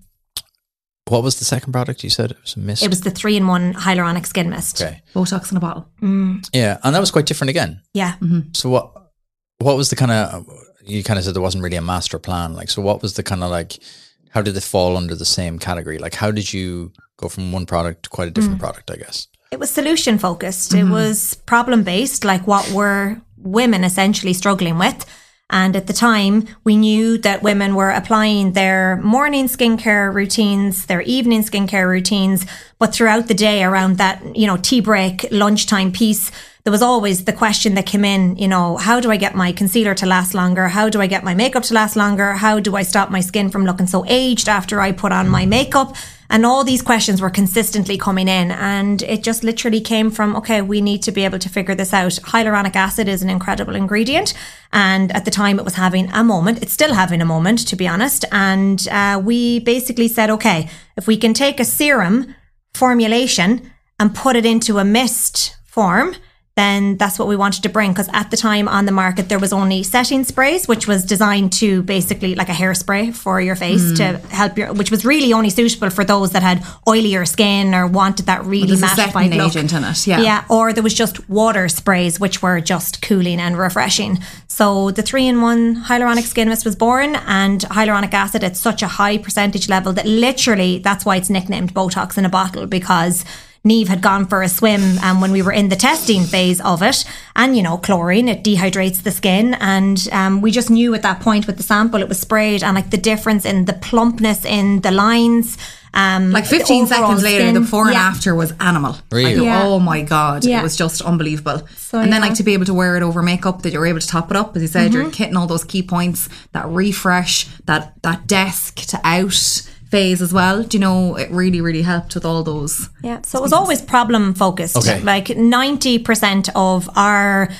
What was the second product you said? It was a mist? It was the 3-in-1 hyaluronic skin mist. Okay. Botox in a bottle. Yeah, and that was quite different again. Yeah. So what was the kind of, you kind of said there wasn't really a master plan. Like, so what was the kind of like, how did it fall under the same category? Like, how did you go from one product to quite a different product, I guess? It was solution focused. It was problem based, like what were women essentially struggling with. And at the time, we knew that women were applying their morning skincare routines, their evening skincare routines, but throughout the day around that, tea break, lunchtime piece, there was always the question that came in, how do I get my concealer to last longer? How do I get my makeup to last longer? How do I stop my skin from looking so aged after I put on my makeup? And all these questions were consistently coming in, and it just literally came from, okay, we need to be able to figure this out. Hyaluronic acid is an incredible ingredient. And at the time it was having a moment. It's still having a moment, to be honest. And we basically said, okay, if we can take a serum formulation and put it into a mist form, then that's what we wanted to bring. Because at the time on the market, there was only setting sprays, which was designed to basically like a hairspray for your face to help which was really only suitable for those that had oilier skin or wanted that really mattified look. Agent in it, yeah. Yeah, or there was just water sprays, which were just cooling and refreshing. So the 3-in-1 hyaluronic skin mist was born, and hyaluronic acid at such a high percentage level that literally that's why it's nicknamed Botox in a bottle, because Niamh had gone for a swim when we were in the testing phase of it, and chlorine, it dehydrates the skin, and we just knew at that point with the sample it was sprayed, and like the difference in the plumpness in the lines, like 15 seconds later, the before and after was animal. Really? Like, Yeah. oh my God. Yeah. It was just unbelievable. So, and then yeah. like to be able to wear it over makeup, that you're able to top it up, as you said, you're hitting all those key points, that refresh, that desk to out phase as well. It really, really helped with all those. Yeah, so it was always problem focused. Okay. Like 90% of our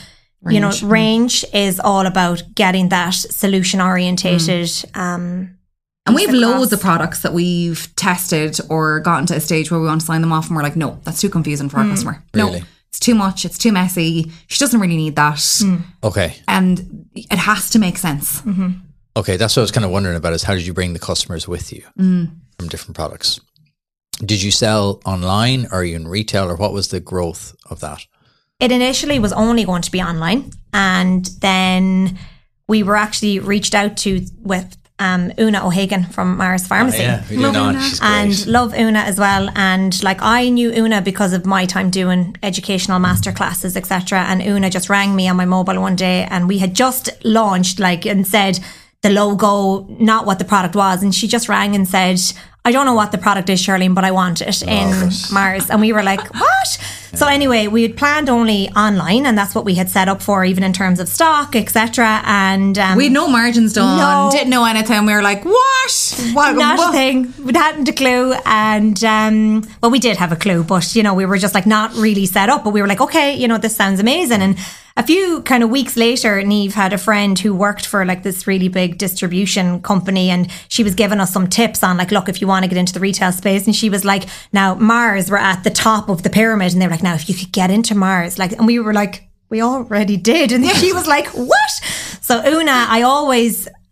range is all about getting that solution orientated. And we've loads of products that we've tested or gotten to a stage where we want to sign them off and we're like, no, that's too confusing for our customer. Really? No, it's too much. It's too messy. She doesn't really need that. Okay. And it has to make sense. Okay, that's what I was kind of wondering about, is how did you bring the customers with you from different products? Did you sell online, or are you in retail, or what was the growth of that? It initially was only going to be online, and then we were actually reached out to with Una O'Hagan from Mars Pharmacy. Yeah, we do know. She's great. And love Una as well. And like I knew Una because of my time doing educational masterclasses, etc. And Una just rang me on my mobile one day, and we had just launched and said the logo, not what the product was. And she just rang and said, I don't know what the product is, Charlene, but I want it in Mars. And we were like, what? So anyway, we had planned only online, and that's what we had set up for, even in terms of stock, etc. And we had no margins done, didn't know anything. We were like, what? Not a thing. We hadn't a clue. And well, we did have a clue, but we were just like not really set up. But we were like, okay, this sounds amazing. And a few kind of weeks later, Niamh had a friend who worked for like this really big distribution company, and she was giving us some tips on like, look, if you want to get into the retail space. And she was like, now Mars were at the top of the pyramid, and they were like, now if you could get into Mars, and we were like, we already did. And she was like, what? So Una, I always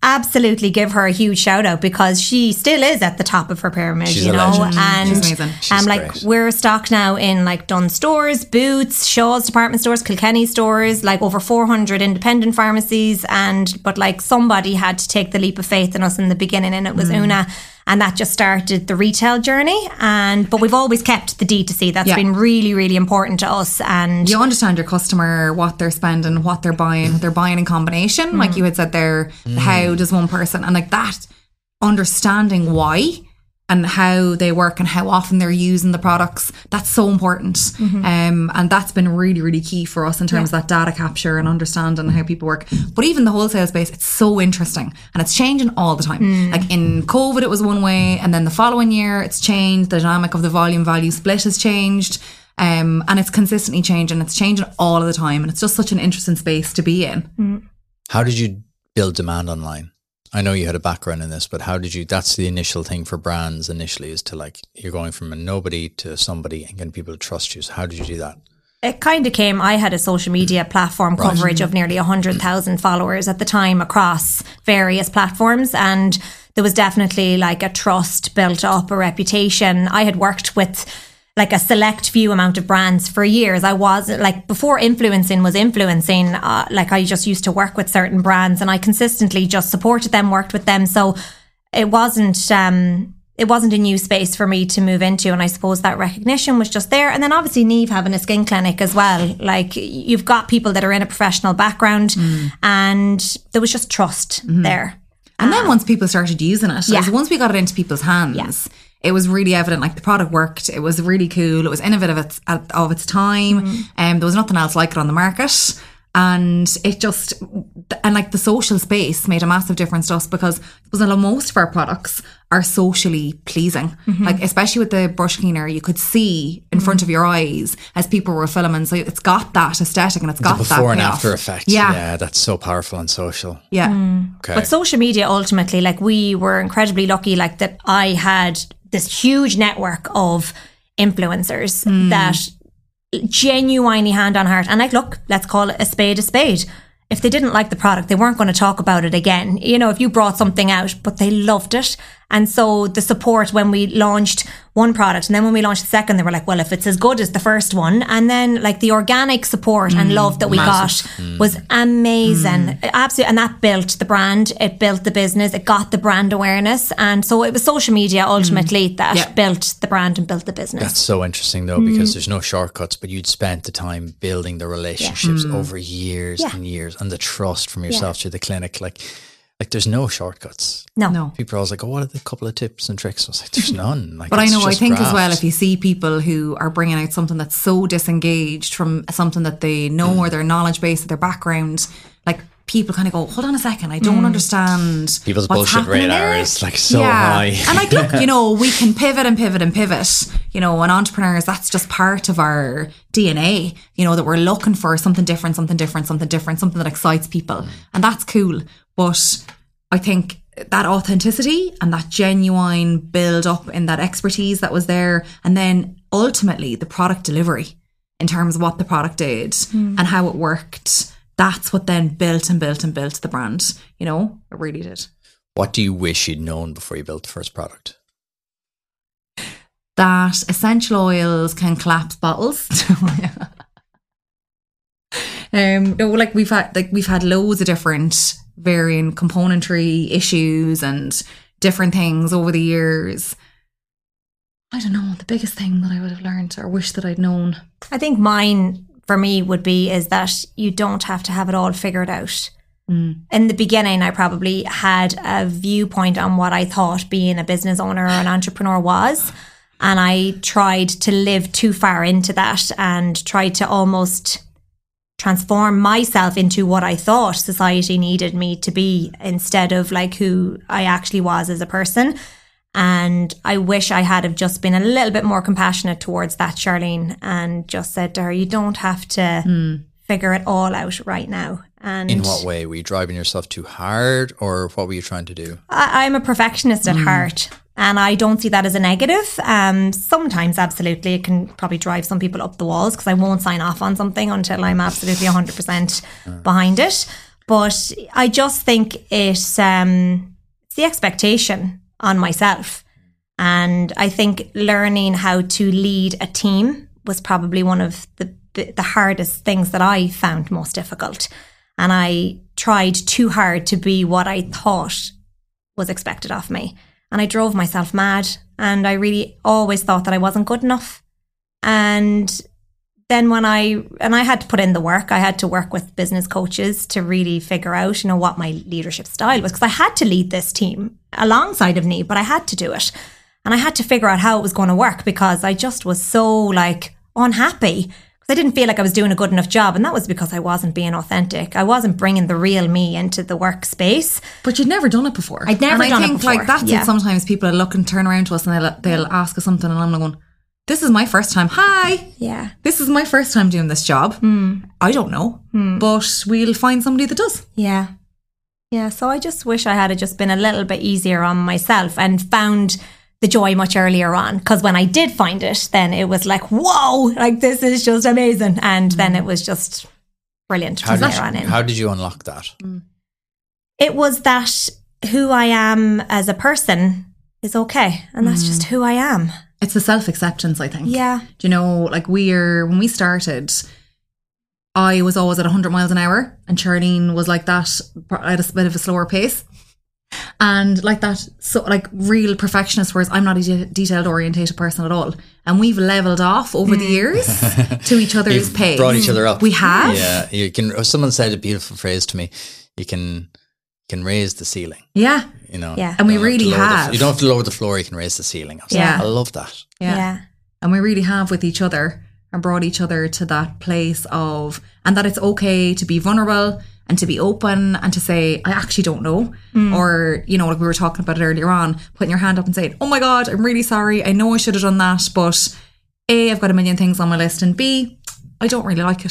absolutely give her a huge shout out because she still is at the top of her pyramid, She's you a know. legend. And She's amazing. She's like great. we're stocked now in like Dunn stores, Boots, Shaw's department stores, Kilkenny stores, like over 400 independent pharmacies. But like somebody had to take the leap of faith in us in the beginning, and it was Una. And that just started the retail journey. But we've always kept the D2C. That's been really, really important to us. And you understand your customer, what they're spending, what they're buying in combination. Like you had said there, how does one person, and like that, understanding why and how they work and how often they're using the products, that's so important. And that's been really, really key for us in terms of that data capture and understanding how people work. But even the wholesale space, it's so interesting and it's changing all the time. Like in COVID, it was one way, and then the following year it's changed. The dynamic of the volume value split has changed. And it's consistently changing. It's changing all of the time. And it's just such an interesting space to be in. How did you build demand online? I know you had a background in this, but how did you, that's the initial thing for brands initially, is to like, you're going from a nobody to somebody and getting people to trust you. So how did you do that? it kind of came, I had a social media platform coverage of nearly 100,000 followers at the time across various platforms. And there was definitely like a trust built up, a reputation. I had worked with like a select few amount of brands for years. I was like, before influencing was influencing, like I just used to work with certain brands and I consistently just supported them, worked with them. So it wasn't a new space for me to move into. And I suppose that recognition was just there. And then obviously Niamh having a skin clinic as well. Like you've got people that are in a professional background and there was just trust there. And then once people started using it, once we got it into people's hands, it was really evident, like the product worked. It was really cool. It was innovative of its time. There was nothing else like it on the market. And it just, and like the social space made a massive difference to us because most of our products are socially pleasing. Like, especially with the brush cleaner, you could see in front of your eyes as people were filming. So it's got that aesthetic and it's got that before and payoff. after effect. Yeah, that's so powerful and social. Yeah. Okay. But social media, ultimately, like we were incredibly lucky, like that I had this huge network of influencers that genuinely hand on heart, and like, look, let's call it a spade a spade. If they didn't like the product, they weren't going to talk about it again. You know, if you brought something out, but they loved it. And so the support when we launched one product and then when we launched the second, they were like, well, if it's as good as the first one. And then like the organic support and love that we got was amazing. Absolutely. And that built the brand. It built the business. It got the brand awareness. And so it was social media ultimately that built the brand and built the business. That's so interesting though, because there's no shortcuts, but you'd spent the time building the relationships over years and years, and the trust from yourself through the clinic. Like there's no shortcuts. No. People are always like, oh, what are the couple of tips and tricks? I was like, there's none. Like, But I think graft. as well, if you see people who are bringing out something that's so disengaged from something that they know or their knowledge base or their background, like people kind of go, hold on a second, I don't understand. People's what's bullshit happening radar there. is like so high. And like, look, you know, we can pivot and pivot and pivot, you know, and entrepreneurs, that's just part of our DNA, you know, that we're looking for something different, something that excites people. And that's cool. But I think that authenticity and that genuine build up in that expertise that was there, and then ultimately the product delivery in terms of what the product did and how it worked, that's what then built the brand. You know, it really did. What do you wish you'd known before you built the first product? That essential oils can collapse bottles. Like we've had loads of different varying componentry issues and different things over the years. I don't know, the biggest thing that I would have learned or wish that I'd known. I think mine for me would be is that you don't have to have it all figured out. In the beginning, I probably had a viewpoint on what I thought being a business owner or an entrepreneur was. And I tried to live too far into that and tried to almost transform myself into what I thought society needed me to be instead of like who I actually was as a person. And I wish I had have just been a little bit more compassionate towards that, Charlene, and just said to her, you don't have to figure it all out right now. And in what way? Were you driving yourself too hard, or what were you trying to do? I'm a perfectionist at heart, and I don't see that as a negative. Sometimes, absolutely, it can probably drive some people up the walls because I won't sign off on something until I'm absolutely 100% behind it. But I just think it's the expectation on myself. And I think learning how to lead a team was probably one of the hardest things that I found most difficult. And I tried too hard to be what I thought was expected of me. And I drove myself mad. And I really always thought that I wasn't good enough. And then when I had to put in the work, I had to work with business coaches to really figure out, what my leadership style was. Because I had to lead this team alongside of Niamh, but I had to do it. And I had to figure out how it was going to work because I just was so unhappy because I didn't feel like I was doing a good enough job. And that was because I wasn't being authentic. I wasn't bringing the real me into the workspace. But you'd never done it before. I'd never done it before. And I think that's it. Sometimes people look and turn around to us and they'll ask us something and I'm like going, this is my first time. Hi. Yeah. This is my first time doing this job. I don't know. But we'll find somebody that does. Yeah. Yeah. So I just wish I had just been a little bit easier on myself and found the joy much earlier on. Because when I did find it, then it was like, whoa, this is just amazing. And then it was just brilliant from there on in. How did you unlock that? It was that who I am as a person is okay. And that's just who I am. It's the self-acceptance, I think. Yeah. Do you know, when we started, I was always at 100 miles an hour and Charlene was like that at a bit of a slower pace. And that, so real perfectionist, whereas I'm not a detailed orientated person at all. And we've leveled off over the years to each other's pace. Brought each other up. We have. Yeah. You can. Someone said a beautiful phrase to me. You can raise the ceiling. Yeah. Yeah. And we really have. You don't have to lower the floor. You can raise the ceiling. I love that. Yeah. And we really have with each other and brought each other to that place of, and that it's okay to be vulnerable and to be open and to say, I actually don't know. Or, like we were talking about it earlier on, putting your hand up and saying, oh my God, I'm really sorry. I know I should have done that. But A, I've got a million things on my list. And B, I don't really like it.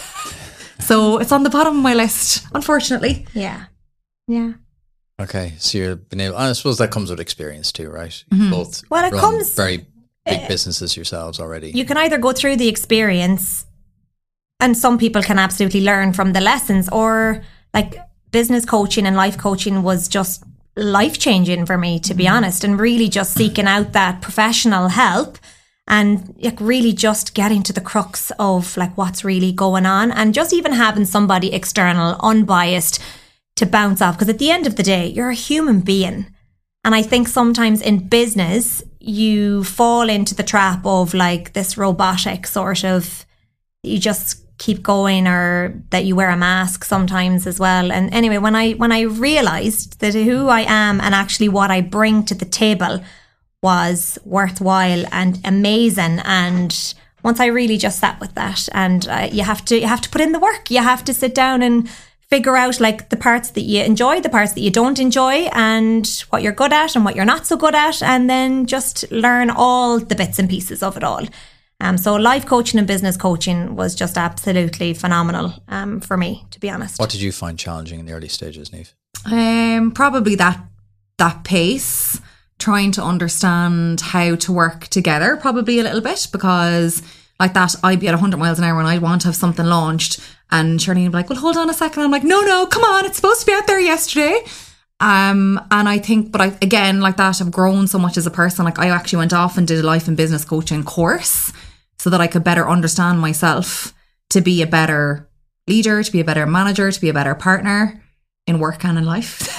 So it's on the bottom of my list, unfortunately. Yeah. Yeah. Okay. So you've been able, I suppose that comes with experience too, right? Both Well, it comes very big businesses yourselves already. You can either go through the experience, and some people can absolutely learn from the lessons, or business coaching and life coaching was just life-changing for me, to be honest, and really just seeking out that professional help and really just getting to the crux of what's really going on, and just even having somebody external, unbiased, to bounce off. Because at the end of the day, you're a human being. And I think sometimes in business, you fall into the trap of this robotic sort of, you just keep going, or that you wear a mask sometimes as well. And anyway, when I realized that who I am and actually what I bring to the table was worthwhile and amazing, and once I really just sat with that, and you have to put in the work. You have to sit down and figure out the parts that you enjoy, the parts that you don't enjoy, and what you're good at and what you're not so good at, and then just learn all the bits and pieces of it all. So life coaching and business coaching was just absolutely phenomenal for me, to be honest. What did you find challenging in the early stages, Niamh? Probably that pace, trying to understand how to work together, probably a little bit, because I'd be at 100 miles an hour and I'd want to have something launched, and Charlene would be like, well, hold on a second. I'm like, no, come on, it's supposed to be out there yesterday. And I think, but I've grown so much as a person. I actually went off and did a life and business coaching course so that I could better understand myself, to be a better leader, to be a better manager, to be a better partner in work and in life.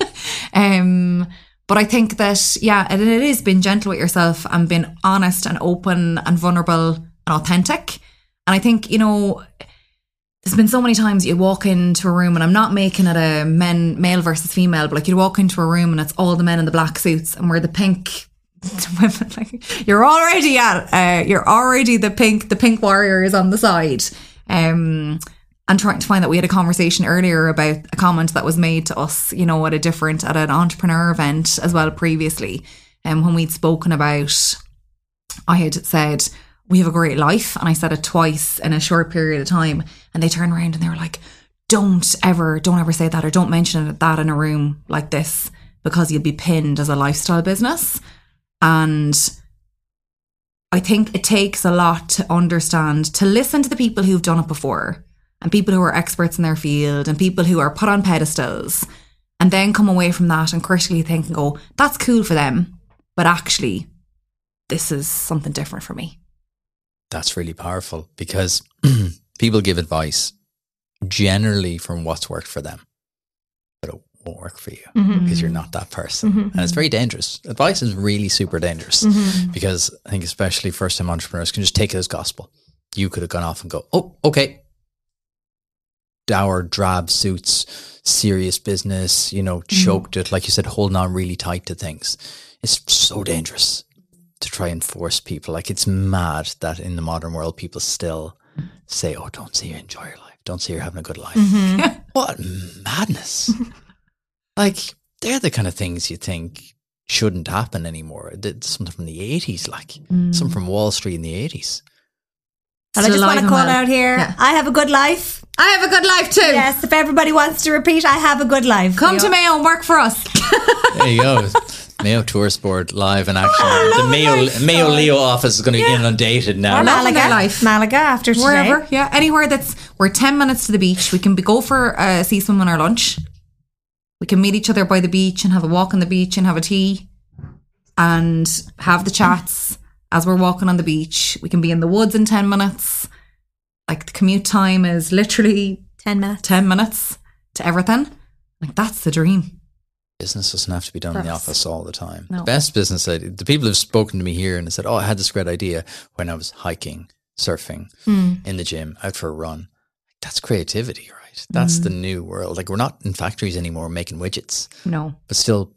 But I think that, it is being gentle with yourself and being honest and open and vulnerable and authentic. And I think, there's been so many times you walk into a room, and I'm not making it a male versus female, but you walk into a room and it's all the men in the black suits and we're the pink women. You're already the pink warriors on the side. And trying to find that we had a conversation earlier about a comment that was made to us, at an entrepreneur event as well previously. And when we'd spoken about, I had said, we have a great life. And I said it twice in a short period of time. And they turned around and they were like, don't ever say that, or don't mention that in a room like this, because you'll be pinned as a lifestyle business. And I think it takes a lot to understand, to listen to the people who've done it before and people who are experts in their field and people who are put on pedestals, and then come away from that and critically think and go, that's cool for them, but actually this is something different for me. That's really powerful, because people give advice generally from what's worked for them, but it won't work for you because you're not that person. And it's very dangerous. Advice is really super dangerous because I think especially first time entrepreneurs can just take it as gospel. You could have gone off and go, oh, okay, dour, drab suits, serious business, you know, choked it, like you said, holding on really tight to things. It's so dangerous to try and force people. Like, it's mad that in the modern world people still say, oh, don't say you enjoy your life, don't say you're having a good life. What madness. Like, they're the kind of things you think shouldn't happen anymore. It's something from the 80s, like something from Wall Street in the 80s. And I just want to call out here, I have a good life. I have a good life too. Yes, if everybody wants to repeat, I have a good life. Come to Mayo and work for us. There you go. Mayo Tourist Board live in action. The Mayo Leo office is going to be inundated now. Or Malaga after today. Wherever, anywhere we're 10 minutes to the beach. We can go for a sea swim on our lunch. We can meet each other by the beach and have a walk on the beach and have a tea and have the chats as we're walking on the beach. We can be in the woods in 10 minutes. Like, the commute time is literally 10 minutes. 10 minutes to everything. Like, that's the dream. Business doesn't have to be done in the office all the time. No. The best business, the people who've spoken to me here and said, oh, I had this great idea when I was hiking, surfing, in the gym, out for a run. That's creativity, right? That's the new world. Like, we're not in factories anymore making widgets. No. But still,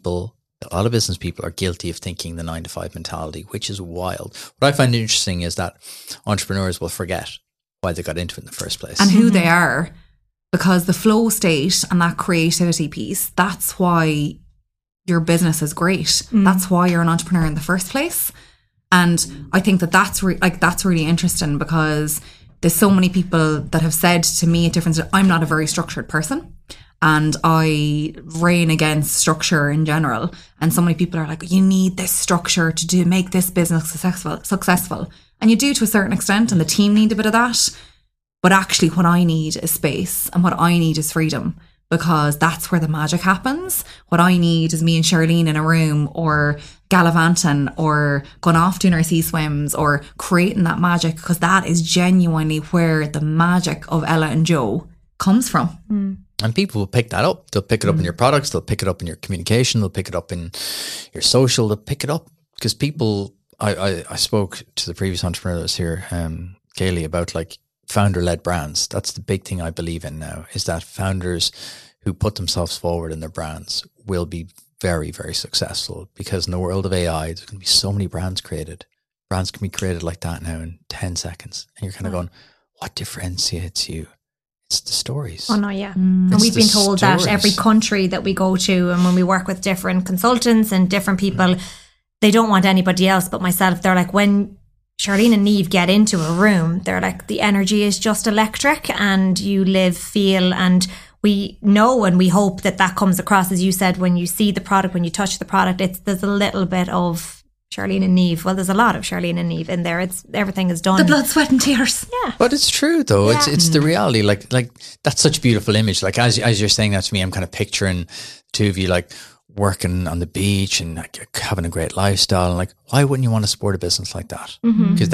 a lot of business people are guilty of thinking the 9-to-5 mentality, which is wild. What I find interesting is that entrepreneurs will forget why they got into it in the first place. And who they are. Because the flow state and that creativity piece, that's why your business is great. That's why you're an entrepreneur in the first place. And I think that's really interesting, because there's so many people that have said to me at different, I'm not a very structured person and I reign against structure in general. And so many people are like, you need this structure to make this business successful. And you do to a certain extent, and the team need a bit of that. But actually what I need is space, and what I need is freedom, because that's where the magic happens. What I need is me and Charlene in a room, or gallivanting, or going off doing our sea swims, or creating that magic, because that is genuinely where the magic of Ella and Joe comes from. And people will pick that up. They'll pick it up in your products. They'll pick it up in your communication. They'll pick it up in your social. They'll pick it up because people, I spoke to the previous entrepreneur that was here, Kaylee, about like founder-led brands. That's the big thing I believe in now, is that founders who put themselves forward in their brands will be very, very successful, because in the world of AI, there's going to be so many brands created. Brands can be created like that now in 10 seconds. And you're kind of going, what differentiates you? It's the stories. Oh, no, yeah. And we've been told that every country that we go to, and when we work with different consultants and different people, they don't want anybody else but myself. They're like, when Charlene and Niamh get into a room, they're like, the energy is just electric, and you live, feel, and we know and we hope that comes across, as you said, when you see the product, when you touch the product. There's a little bit of Charlene and Niamh. Well, there's a lot of Charlene and Niamh in there. Everything is done. The blood, sweat and tears. Yeah. But it's true though. Yeah. It's the reality. Like that's such a beautiful image. Like as you're saying that to me, I'm kind of picturing the two of you like working on the beach and like having a great lifestyle. And like, why wouldn't you want to support a business like that? Because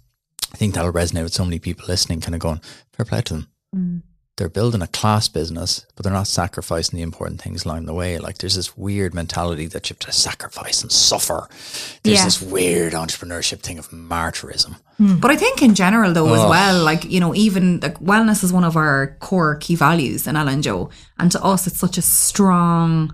I think that'll resonate with so many people listening, kind of going, fair play to them. They're building a class business, but they're not sacrificing the important things along the way. Like, there's this weird mentality that you have to sacrifice and suffer. There's this weird entrepreneurship thing of martyrism. But I think in general though, as well, like, you know, even like wellness is one of our core key values in Ella and Joe. And to us, it's such a strong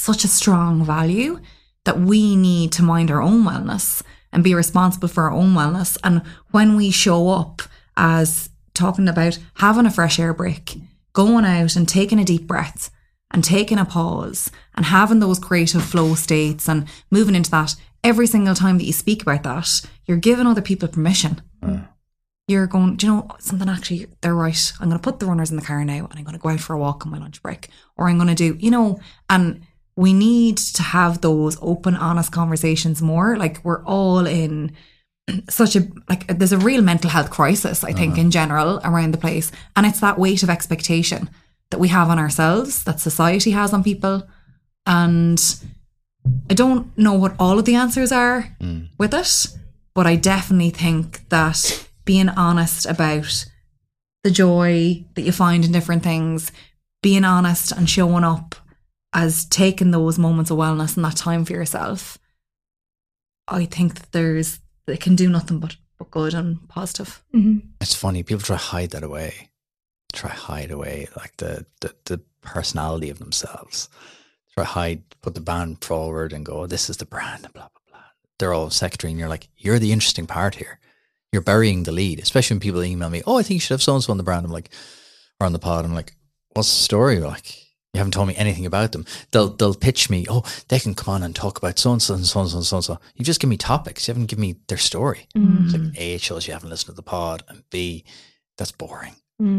value that we need to mind our own wellness and be responsible for our own wellness. And when we show up as talking about having a fresh air break, going out and taking a deep breath and taking a pause and having those creative flow states and moving into that, every single time that you speak about that, you're giving other people permission. You're going, do you know something, actually, they're right. I'm going to put the runners in the car now and I'm going to go out for a walk on my lunch break, or I'm going to do, you know, and we need to have those open, honest conversations more. Like, we're all in there's a real mental health crisis, I think, in general around the place. And it's that weight of expectation that we have on ourselves, that society has on people. And I don't know what all of the answers are with it, but I definitely think that being honest about the joy that you find in different things, being honest and showing up as taking those moments of wellness and that time for yourself, I think that it can do nothing but good and positive. Mm-hmm. It's funny, people try to hide that away. Like the personality of themselves. Put the brand forward and go, this is the brand, and blah, blah, blah. They're all secondary, and you're like, you're the interesting part here. You're burying the lead, especially when people email me, oh, I think you should have so-and-so on the brand. I'm like, or on the pod. I'm like, what's the story? Like, you haven't told me anything about them. They'll pitch me, oh, they can come on and talk about so-and-so and so-and-so and so-and-so. You just give me topics. You haven't given me their story. It's like, A, it shows you haven't listened to the pod, and B, that's boring.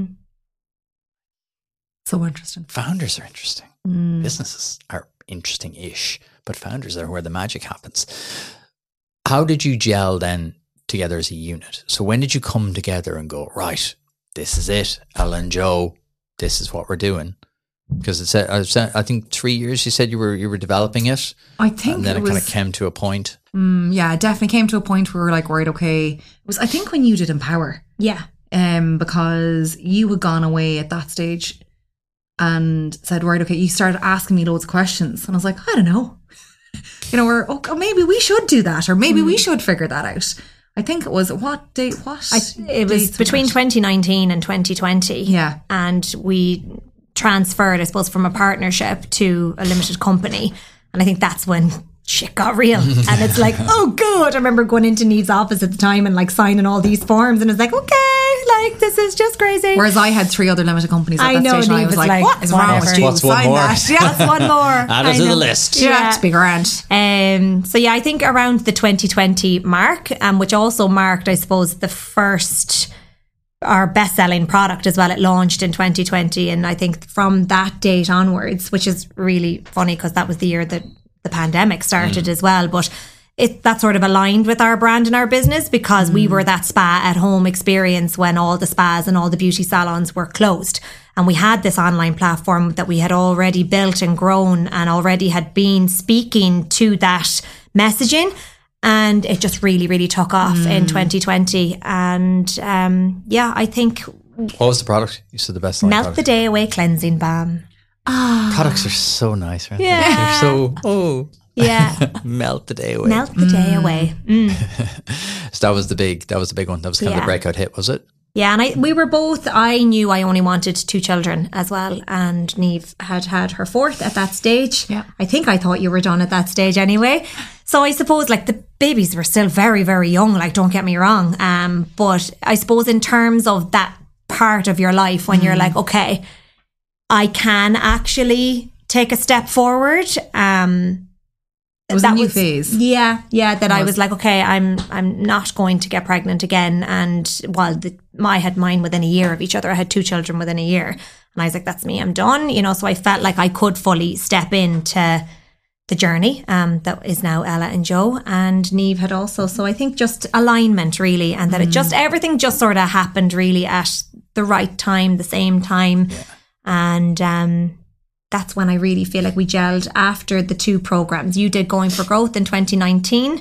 So interesting. Founders are interesting. Businesses are interesting-ish, but founders are where the magic happens. How did you gel then together as a unit? So when did you come together and go, right, this is it, Ella and Joe, this is what we're doing? Because I think 3 years you said you were developing it. I think, and then it kind of came to a point. Yeah, it definitely came to a point where we were like, right, okay. It was, I think, when you did Empower. Yeah. Because you had gone away at that stage and said, right, okay, you started asking me loads of questions. And I was like, I don't know. Or maybe we should do that, or maybe we should figure that out. I think it was, what date? It was between 2019 and 2020. Yeah. And we transferred, I suppose, from a partnership to a limited company. And I think that's when shit got real. And it's like, oh God, I remember going into Neve's office at the time and like signing all these forms, and it's like, okay, like this is just crazy. Whereas I had 3 other limited companies at that stage, and I was like, what is wrong with you? What's one more? That. Yeah, that's one more. Add it to the list. Yeah, to be grand. So yeah, I think around the 2020 mark, which also marked, I suppose, the first, our best-selling product as well. It launched in 2020, and I think from that date onwards, which is really funny because that was the year that the pandemic started as well, but that sort of aligned with our brand and our business, because we were that spa at home experience when all the spas and all the beauty salons were closed. And we had this online platform that we had already built and grown and already had been speaking to that messaging. And it just really, really took off in 2020. And I think... What was the product? You said the best line Melt product. the Day Away Cleansing Balm. Products are so nice, right? Yeah. They're so, Yeah. melt the day away. Melt the day away. So that was the big one. That was kind of the breakout hit, was it? Yeah, and I knew I only wanted 2 children as well, and Neve had her 4th at that stage. Yeah. I think I thought you were done at that stage anyway. So I suppose like the babies were still very, very young, like don't get me wrong. But I suppose in terms of that part of your life when you're like, okay, I can actually take a step forward. It was a new phase. Yeah. That I was like, okay, I'm not going to get pregnant again. And while I had mine within a year of each other, I had 2 children within a year, and I was like, that's me, I'm done. So I felt like I could fully step into the journey that is now Ella and Joe, and Neve had also. So I think just alignment really, and that everything just sort of happened really at the right time, the same time. Yeah. And that's when I really feel like we gelled after the 2 programs. You did Going for Growth in 2019.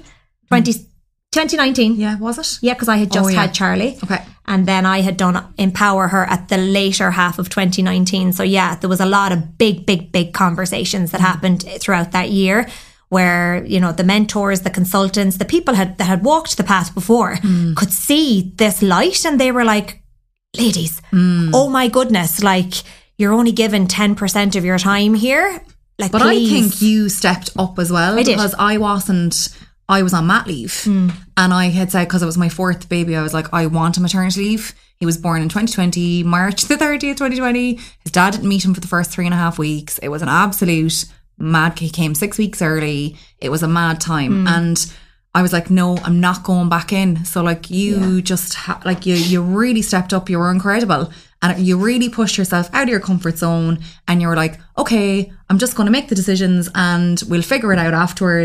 2019. Yeah, was it? Yeah, because I had just had Charlie. Okay. And then I had done Empower Her at the later half of 2019. So yeah, there was a lot of big conversations that happened throughout that year where, the mentors, the consultants, the people that had walked the path before could see this light, and they were like, ladies, oh my goodness, like, you're only given 10% of your time here. Like, but please. I think you stepped up as well. I did. Because I was on mat leave. And I had said, because it was my 4th baby, I was like, I want a maternity leave. He was born in 2020, March the 30th, 2020. His dad didn't meet him for the first 3.5 weeks. It was an absolute mad. He came 6 weeks early. It was a mad time. And I was like, no, I'm not going back in. So like you just you really stepped up. You were incredible. And you really pushed yourself out of your comfort zone, and you were like, okay, I'm just going to make the decisions and we'll figure it out afterwards.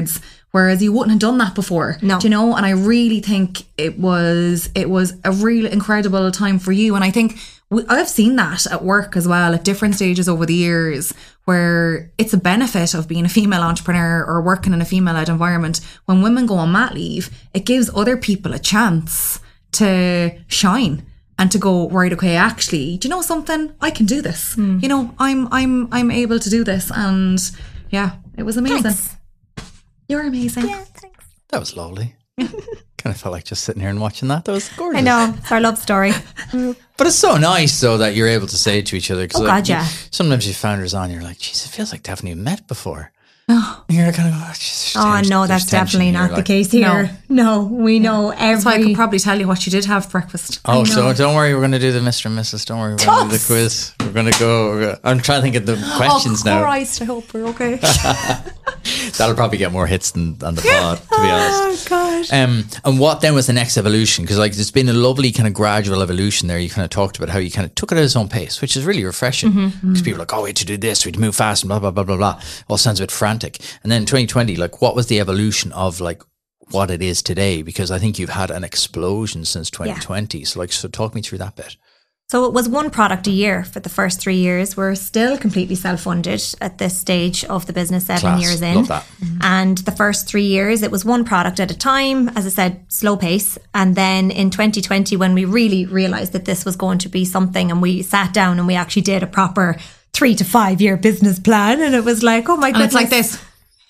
whereas you wouldn't have done that before. No. Do you know? And I really think it was a real incredible time for you. And I think I've seen that at work as well at different stages over the years, where it's a benefit of being a female entrepreneur or working in a female-led environment. When women go on mat leave, it gives other people a chance to shine and to go, right, okay, actually, do you know something? I can do this. You know, I'm able to do this. And yeah, it was amazing. Thanks. You're amazing. Yeah, thanks. That was lovely. Kind of felt like just sitting here and watching that. That was gorgeous. I know, it's our love story. But it's so nice, though, that you're able to say to each other. 'Cause Oh, God, yeah. Sometimes you founders on, you're like, geez, it feels like they haven't even met before. And you're kind of going, Oh, no, that's definitely not the case here. No, we know That's why I every... could probably tell you what you did have for breakfast. Oh, so don't worry, we're going to do the Mr. and Mrs. Don't worry, we're going to do the quiz. We're going to go. I'm trying to think of the questions now. Christ, I hope we're okay. That'll probably get more hits than the pod, to be honest. Oh, God. And what then was the next evolution? Because like there's been a lovely kind of gradual evolution there. You kind of talked about how you kind of took it at its own pace, which is really refreshing. Because people are like, oh, we had to do this, we had to move fast and blah, blah, blah, blah, blah. All sounds a bit frantic. And then 2020, like what was the evolution of like what it is today? Because I think you've had an explosion since 2020. So talk me through that bit. So it was one product a year for the first 3 years. We're still completely self-funded at this stage of the business, 7 years in. Love that. And the first 3 years, it was one product at a time. As I said, slow pace. And then in 2020, when we really realised that this was going to be something, and we sat down and we actually did a proper 3 to 5 year business plan. And it was like, oh my goodness. And it's like this.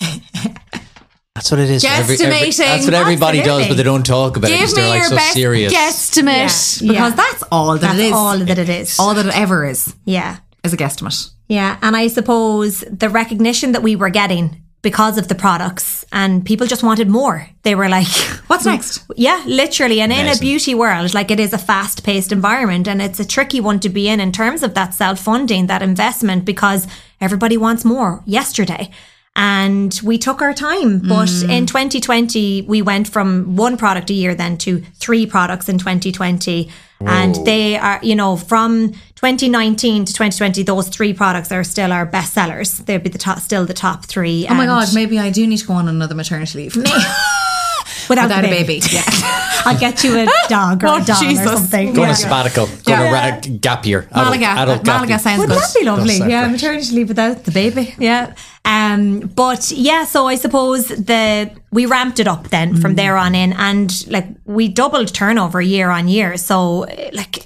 That's what it is. Guesstimating. That's what everybody does, but they don't talk about it because they're like so serious. Guesstimate. Yeah. Because that's all that it is. All that it is. All that it ever is a guesstimate. Yeah. And I suppose the recognition that we were getting because of the products, and people just wanted more. They were like, what's next? Yeah, literally. And in a Amazing. beauty world, like it is a fast paced environment, and it's a tricky one to be in terms of that self-funding, that investment, because everybody wants more yesterday. And we took our time. But in 2020, we went from one product a year then to 3 products in 2020. Whoa. And they are, you know, from 2019 to 2020, those 3 products are still our best sellers. They'll be still the top 3. Oh my God, maybe I do need to go on another maternity leave. Without a baby. Yeah. I'll get you a dog or a dog or something. Go on a sabbatical. Go on a gap year. Adult gap year. Sounds Wouldn't good. that be lovely? Yeah, maternity leave without the baby. Yeah. But yeah, so I suppose we ramped it up then from there on in, and like we doubled turnover year on year. So like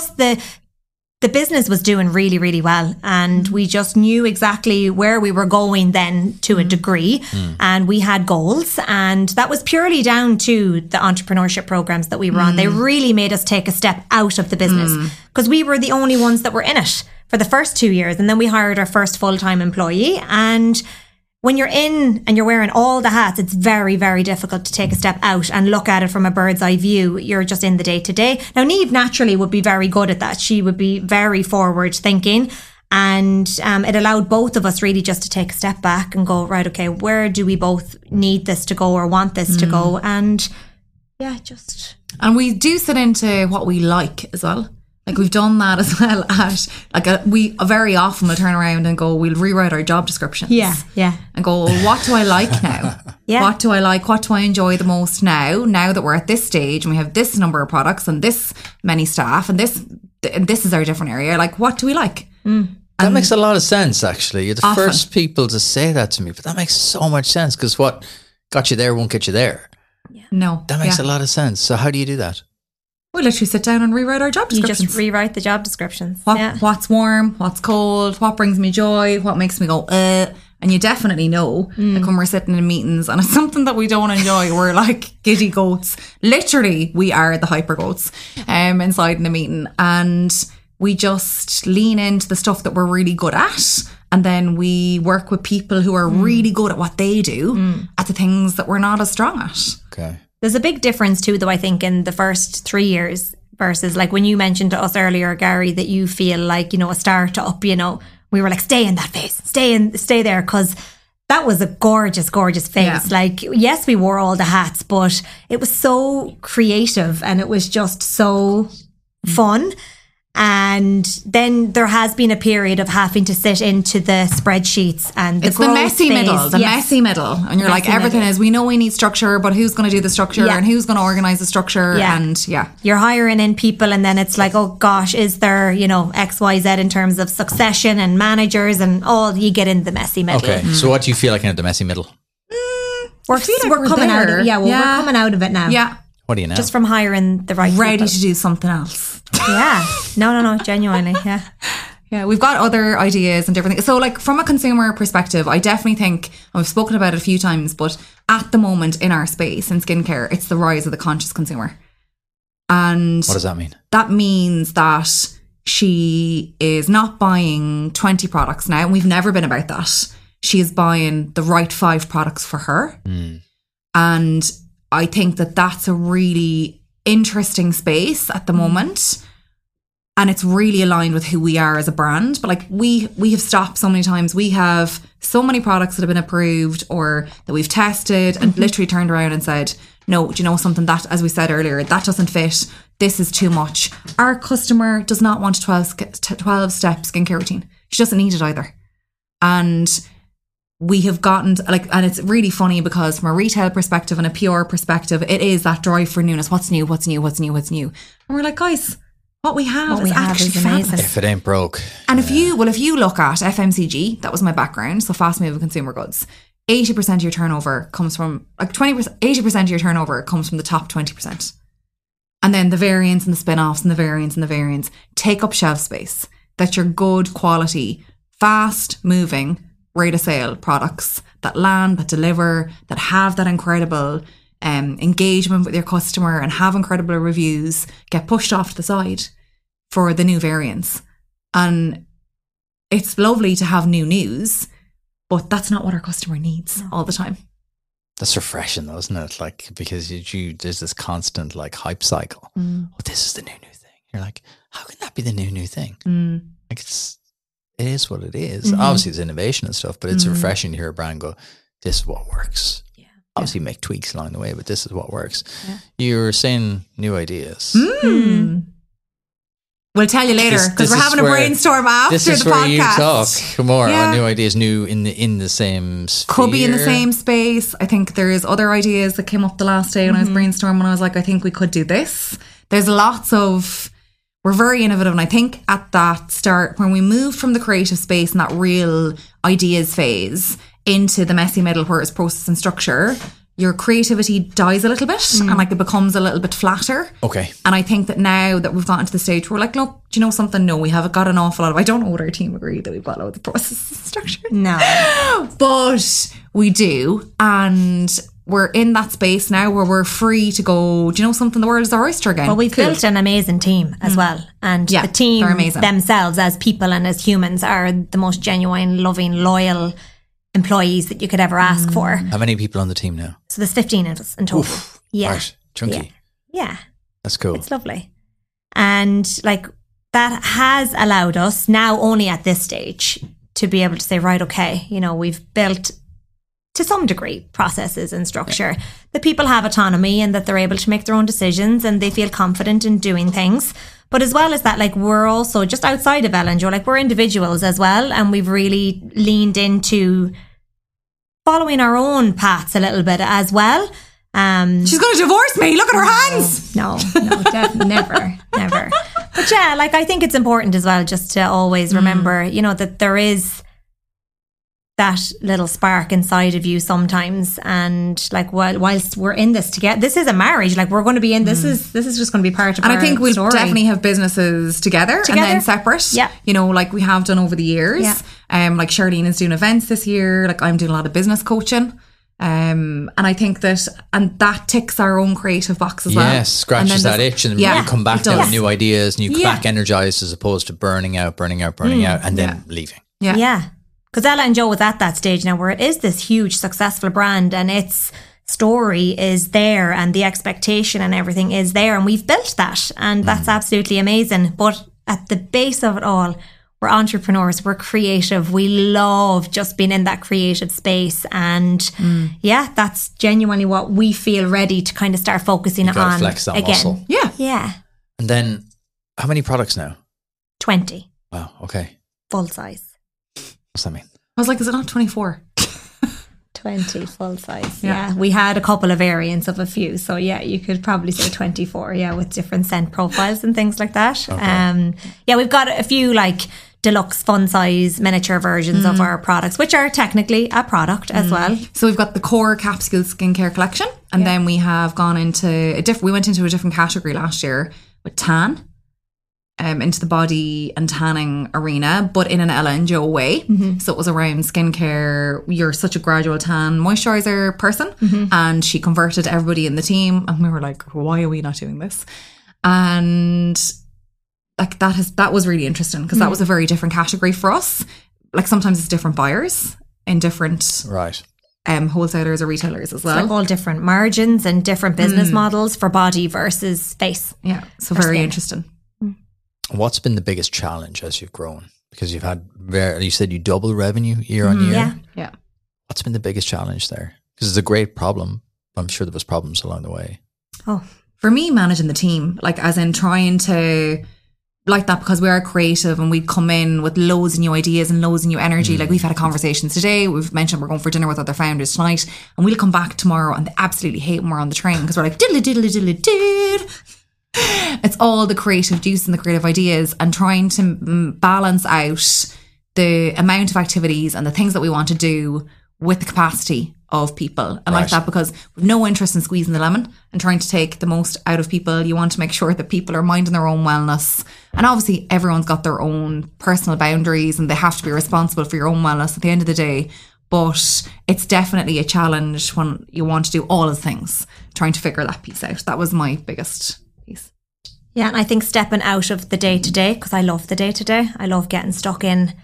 the business was doing really, really well, and we just knew exactly where we were going then to a degree, and we had goals, and that was purely down to the entrepreneurship programs that we were on. They really made us take a step out of the business because we were the only ones that were in it for the first 2 years, and then we hired our first full-time employee. And when you're in and you're wearing all the hats, it's very, very difficult to take a step out and look at it from a bird's eye view. You're just in the day to day. Now, Niamh naturally would be very good at that. She would be very forward thinking. And it allowed both of us really just to take a step back and go, right, okay, where do we both need this to go or want this to go? And yeah, just... And we do sit into what we like as well. Like we've done that as well we very often will turn around and go, we'll rewrite our job descriptions. Yeah. And go, well, what do I like now? Yeah. What do I like? What do I enjoy the most now that we're at this stage and we have this number of products and this many staff and this is our different area. Like, what do we like? That makes a lot of sense, actually. You're the Often. first people to say that to me, but that makes so much sense because what got you there won't get you there. No. That makes a lot of sense. So how do you do that? We literally sit down and rewrite our job you descriptions. just rewrite the job descriptions. What's warm? What's cold? What brings me joy? What makes me go, And you definitely know that when we're sitting in meetings and it's something that we don't enjoy, we're like giddy goats. Literally, we are the hyper goats inside in a meeting. And we just lean into the stuff that we're really good at. And then we work with people who are really good at what they do at the things that we're not as strong at. Okay. There's a big difference too, though, I think, in the first 3 years versus like when you mentioned to us earlier, Gary, that you feel like, you know, a startup, you know, we were like, stay in that phase, stay there, because that was a gorgeous, gorgeous phase. Yeah. Like, yes, we wore all the hats, but it was so creative and it was just so fun. And then there has been a period of having to sit into the spreadsheets and the It's the growth messy phase. middle, messy middle. And you're like, Messy everything middle. is, we know we need structure, but who's going to do the structure Yeah. and who's going to organise the structure? Yeah. And yeah. You're hiring in people and then it's like, oh gosh, is there, X, Y, Z in terms of succession and managers and all, you get in the messy middle. Okay, so what do you feel like in the messy middle? We're coming out of it. Yeah, well, Yeah. we're coming out of it now. Yeah. What do you know? Just from hiring the right Ready people. to do something else. Yeah. No, genuinely. Yeah. Yeah, we've got other ideas and different things. So, like, from a consumer perspective, I definitely think, and we've spoken about it a few times, but at the moment in our space in skincare, it's the rise of the conscious consumer. And what does that mean? that means that she is not buying 20 products now, and we've never been about that. She is buying the right 5 products for her. And I think that that's a really interesting space at the moment. And it's really aligned with who we are as a brand. But like we have stopped so many times. We have so many products that have been approved or that we've tested and literally turned around and said, no, do you know something, that, as we said earlier, that doesn't fit. This is too much. Our customer does not want a 12-step skincare routine. She doesn't need it either. And we have gotten and it's really funny because from a retail perspective and a PR perspective, it is that drive for newness. What's new? And we're like, guys, what we have is actually fabulous. If it ain't broke. And if you look at FMCG, that was my background, so fast moving consumer goods, 80% of your turnover comes from 80% of your turnover comes from the top 20%. And then the variants and the spin-offs and the variants take up shelf space. That's your good quality, fast moving, rate of sale products that land, that deliver, that have that incredible engagement with your customer and have incredible reviews, get pushed off to the side for the new variants. And it's lovely to have new news, but that's not what our customer needs all the time. That's refreshing though, isn't it? Like, because there's this constant like hype cycle. Oh, this is the new thing. You're like, how can that be the new thing? Like it is what it is. Obviously it's innovation and stuff, but it's refreshing to hear a brand go, this is what works. Obviously make tweaks along the way, but this is what works. Yeah. You're saying new ideas. We'll tell you later because we're having a brainstorm after the podcast. This is where you talk more on new ideas, new in the same sphere. Could be in the same space. I think there's other ideas that came up the last day when I was brainstorming. I was like, I think we could do this. There's we're very innovative, and I think at that start, when we moved from the creative space and that real ideas phase into the messy middle where it's process and structure, your creativity dies a little bit and like it becomes a little bit flatter. Okay. And I think that now that we've gotten to the stage where we're like, look, do you know something? No, we have got an awful lot of, I don't know what our team agree that we've got loads of process and structure. No. But we do. And we're in that space now where we're free to go, do you know something? The world is our oyster again. Well, we've built an amazing team as well. And the team themselves as people and as humans are the most genuine, loving, loyal employees that you could ever ask for. How many people on the team now? So there's 15 of us in total. Oof, yeah. Right. Chunky. Yeah. That's cool. It's lovely. And like that has allowed us now only at this stage to be able to say, right, okay, we've built to some degree processes and structure that people have autonomy and that they're able to make their own decisions and they feel confident in doing things. But as well as that, like we're also just outside of Ellen Joe, like we're individuals as well. And we've really leaned into following our own paths a little bit as well. She's going to divorce me. Look at her hands. No, definitely never. But yeah, like I think it's important as well just to always remember, that there is that little spark inside of you sometimes, and like whilst we're in this together, this is a marriage, like we're going to be in this is just going to be part of our story. And I think we'll definitely have businesses together and then separate, like we have done over the years. Like Charlene is doing events this year, like I'm doing a lot of business coaching, and I think that ticks our own creative box as well. Yes, scratches that itch, and you come back now with new ideas and you come back energized as opposed to burning out and then leaving. Because Ella and Joe was at that stage now where it is this huge successful brand and its story is there and the expectation and everything is there, and we've built that, and that's absolutely amazing. But at the base of it all, we're entrepreneurs, we're creative, we love just being in that creative space, and that's genuinely what we feel ready to kind of start focusing on flex that again. muscle. Yeah. And then how many products now? 20 Wow. Okay. full size. What's that mean? I was like, is it not 24? 20 full size. Yeah. We had a couple of variants of a few. So yeah, you could probably say 24. Yeah. With different scent profiles and things like that. Okay. Yeah, we've got a few like deluxe fun size miniature versions of our products, which are technically a product as well. So we've got the core capsule skincare collection, and then we have gone into we went into a different category last year with tan, into the body and tanning arena, but in an Ella and Joe way. So it was around skincare. You're such a gradual tan moisturizer person, and she converted everybody in the team, and we were like, why are we not doing this? And like that was really interesting, because that was a very different category for us. Like sometimes it's different buyers in different Right. wholesalers or retailers as well. Like all different margins and different business models for body versus face. Yeah, so very skin. interesting. What's been the biggest challenge as you've grown? Because you've had you said you double revenue year on year. Yeah. Yeah. What's been the biggest challenge there? Because it's a great problem. I'm sure there was problems along the way. Oh, For me, managing the team, like as in trying to like that, because we are creative and we come in with loads of new ideas and loads of new energy. Like we've had a conversation today. We've mentioned we're going for dinner with other founders tonight, and we'll come back tomorrow and they absolutely hate when we're on the train, because we're like diddly diddly diddly did. It's all the creative juice and the creative ideas, and trying to balance out the amount of activities and the things that we want to do with the capacity of people. I like that, because we've no interest in squeezing the lemon and trying to take the most out of people. You want to make sure that people are minding their own wellness. And obviously everyone's got their own personal boundaries and they have to be responsible for your own wellness at the end of the day. But it's definitely a challenge when you want to do all of the things, trying to figure that piece out. That was my biggest piece. yeah. And I think stepping out of the day to day, because I love the day to day. I love getting stuck in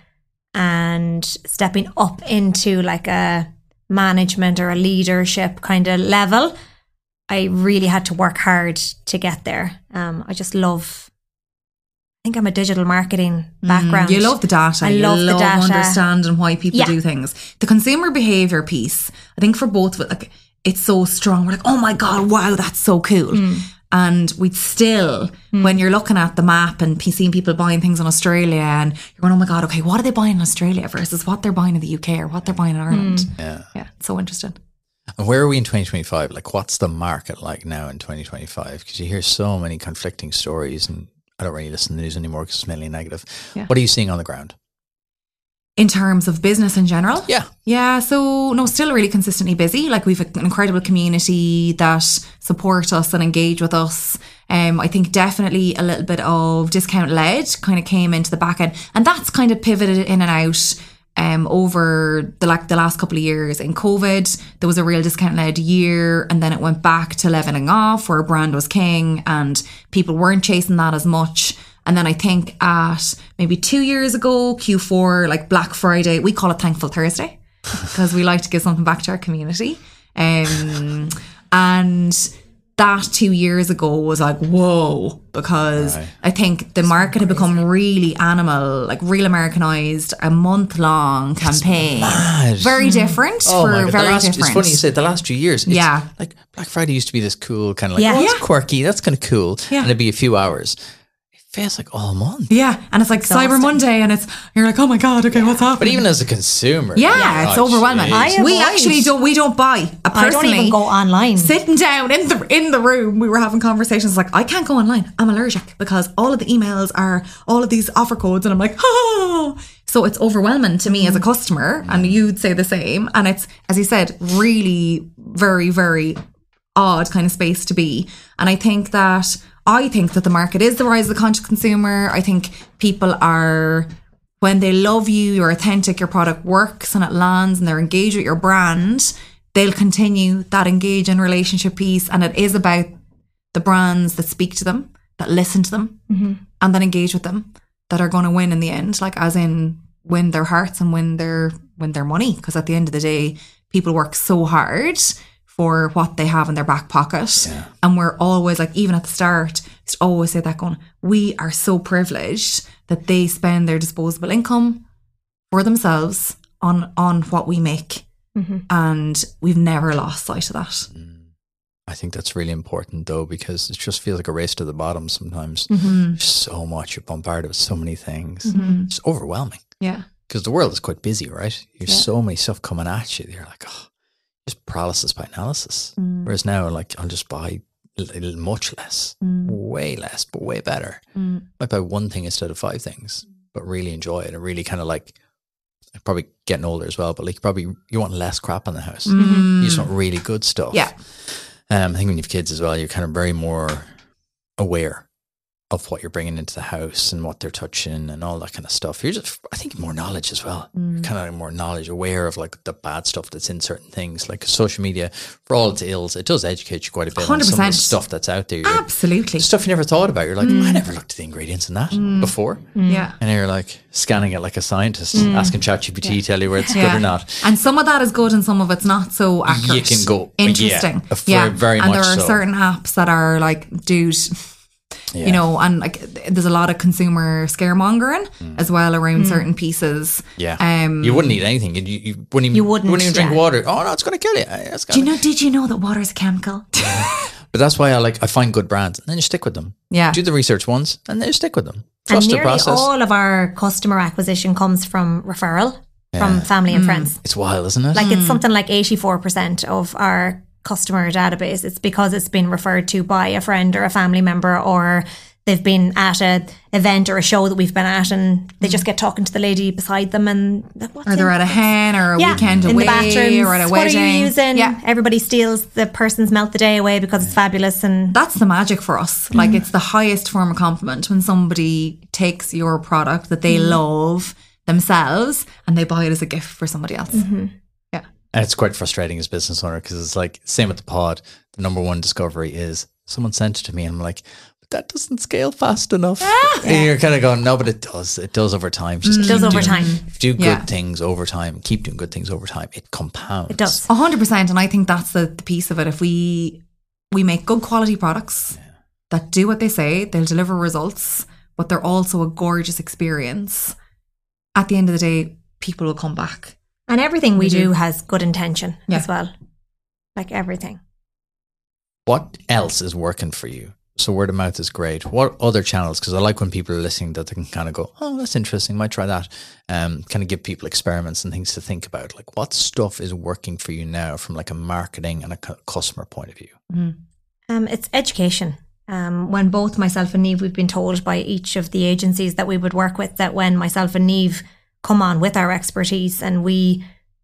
and stepping up into like a management or a leadership kind of level. I really had to work hard to get there. I just love, I think I'm a digital marketing background. You love the data. I love the data. Understanding why people do things. The consumer behavior piece, I think for both of it, like it's so strong. We're like, oh my God, wow, that's so cool. And we'd still, when you're looking at the map and seeing people buying things in Australia, and you're going, oh my God, okay, what are they buying in Australia versus what they're buying in the UK or what they're buying in Ireland? Yeah. Yeah, it's so interesting. And where are we in 2025? Like, what's the market like now in 2025? Because you hear so many conflicting stories, and I don't really listen to the news anymore because it's mainly negative. Yeah. What are you seeing on the ground? In terms of business in general? Yeah. Yeah, so no, still really consistently busy. Like we've an incredible community that support us and engage with us. I think definitely a little bit of discount led kind of came into the back end, and that's kind of pivoted in and out over the last couple of years. In COVID, there was a real discount led year, and then it went back to leveling off where brand was king and people weren't chasing that as much. And then I think at maybe 2 years ago, Q4, like Black Friday, we call it Thankful Thursday because we like to give something back to our community. And that 2 years ago was like, whoa, because I think the market had become really animal, like real Americanized, a month-long campaign. Very different different. It's funny you said the last few years. It's Yeah. like Black Friday used to be this cool kind of like, Yeah. oh, it's quirky, that's kind of cool. Yeah. And it'd be a few hours. Feels like all month. Yeah, and it's like Cyber Monday, and you're like, oh my God, okay, what's happening? But even as a consumer, it's overwhelming. geez. We don't buy. I don't even go online. Sitting down in the room, we were having conversations like, I can't go online. I'm allergic because all of the emails are all of these offer codes, and I'm like, oh. So it's overwhelming to me as a customer, and you'd say the same. And it's, as you said, really very, very odd kind of space to be. And I think that the market is the rise of the conscious consumer. I think people are, when they love you, you're authentic, your product works and it lands and they're engaged with your brand, they'll continue that engage in relationship piece. And it is about the brands that speak to them, that listen to them, and that engage with them, that are going to win in the end, like as in win their hearts and win their money. Because at the end of the day, people work so hard for what they have in their back pocket. Yeah. And we're always like, even at the start, just always say that going, we are so privileged that they spend their disposable income for themselves on what we make. And we've never lost sight of that. I think that's really important though, because it just feels like a race to the bottom sometimes. So much, you're bombarded with so many things. It's overwhelming. Yeah. Because the world is quite busy, right? There's so many stuff coming at you. You're like, oh, just paralysis by analysis. Whereas now, like, I'll just buy much less, way less, but way better. Might buy one thing instead of 5 things, but really enjoy it and really kind of like, probably getting older as well, but like you want less crap in the house. You just want really good stuff. Yeah. I think when you have kids as well, you're kind of very more aware of what you're bringing into the house and what they're touching and all that kind of stuff. You're just, I think, more knowledge as well. You're kind of more knowledge aware of like the bad stuff that's in certain things. Like social media, for all its ills, it does educate you quite a bit on some of the stuff that's out there. Absolutely. Stuff you never thought about. You're like, I never looked at the ingredients in that before. Yeah. And you're like scanning it like a scientist, asking ChatGPT to tell you where it's good or not. And some of that is good and some of it's not so accurate. You can go, interesting. Very and much there are so. certain apps that are like, dude, you know, and like there's a lot of consumer scaremongering as well around certain pieces. Yeah. You wouldn't eat anything. You wouldn't even drink water. Oh no, it's going to kill you. Did you know that water is a chemical? But that's why I find good brands and then you stick with them. Yeah. Do the research once and then you stick with them. And Trust the nearly process. all of our customer acquisition comes from referral from family and friends. It's wild, isn't it? Like it's something like 84% of our customer database. It's because it's been referred to by a friend or a family member, or they've been at an event or a show that we've been at and they just get talking to the lady beside them and or they're at a hen or a weekend in away the bathrooms, or at a what wedding. are you using? Yeah. Everybody steals the person's melt the day away because it's fabulous. And That's the magic for us. Like it's the highest form of compliment when somebody takes your product that they love themselves and they buy it as a gift for somebody else. Yeah. And it's quite frustrating as a business owner because it's like, same with the pod, the number one discovery is someone sent it to me and I'm like, but that doesn't scale fast enough. And you're kind of going, no, but it does. It does over time. Just it does over time. Do good things over time. Keep doing good things over time. It compounds. It does. 100%. And I think that's the piece of it. If we make good quality products that do what they say, they'll deliver results, but they're also a gorgeous experience. At the end of the day, people will come back. And everything we do has good intention as well. Like everything. What else is working for you? So word of mouth is great. What other channels? Because I like when people are listening that they can kind of go, oh, that's interesting. Might try that. Kind of give people experiments and things to think about. Like what stuff is working for you now from like a marketing and a customer point of view? It's education. When both myself and Niamh, we've been told by each of the agencies that we would work with that when myself and Niamh come on with our expertise and we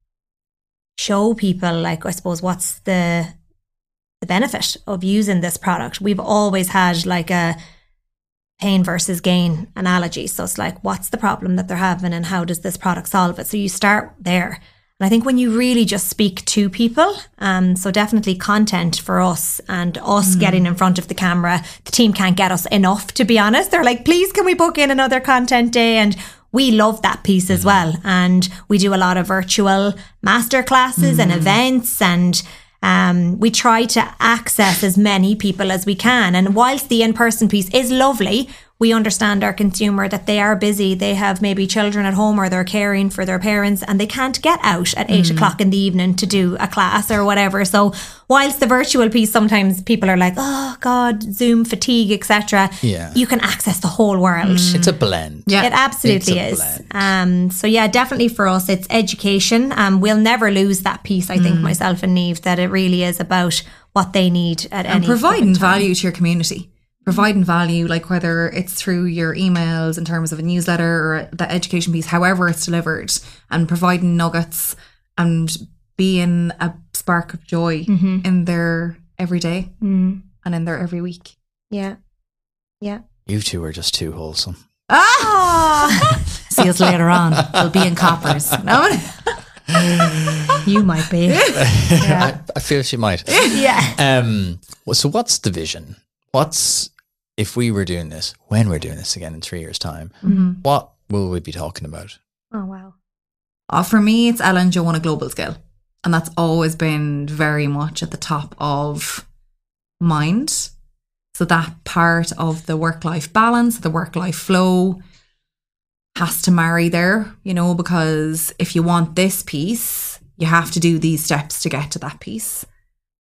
show people, like, I suppose, what's the benefit of using this product. We've always had like a pain versus gain analogy. So it's like, what's the problem that they're having and how does this product solve it? So you start there. And I think when you really just speak to people, so definitely content for us and us getting in front of the camera, the team can't get us enough, to be honest. They're like, please, can we book in another content day? And we love that piece as well. And we do a lot of virtual masterclasses and events, and we try to access as many people as we can. And whilst the in-person piece is lovely, we understand our consumer that they are busy. They have maybe children at home or they're caring for their parents and they can't get out at 8 o'clock in the evening to do a class or whatever. So whilst the virtual piece, sometimes people are like, oh God, Zoom fatigue, etc. Yeah. You can access the whole world. It's a blend. Yeah. It absolutely is. So yeah, definitely for us, it's education. We'll never lose that piece, I think, myself and Niamh, that it really is about what they need at any And providing given time. value to your community. Providing value, like whether it's through your emails in terms of a newsletter or the education piece, however it's delivered, and providing nuggets and being a spark of joy in their every day and in their every week. Yeah. Yeah. You two are just too wholesome. See us later on. We'll be in coppers. No? You might be. I feel she might. Yeah. So what's the vision? If we were doing this, when we're doing this again in 3 years' time, what will we be talking about? Oh, wow. For me, it's Ella and Joe on a global scale. And that's always been very much at the top of mind. So that part of the work-life balance, the work-life flow has to marry there, you know, because if you want this piece, you have to do these steps to get to that piece.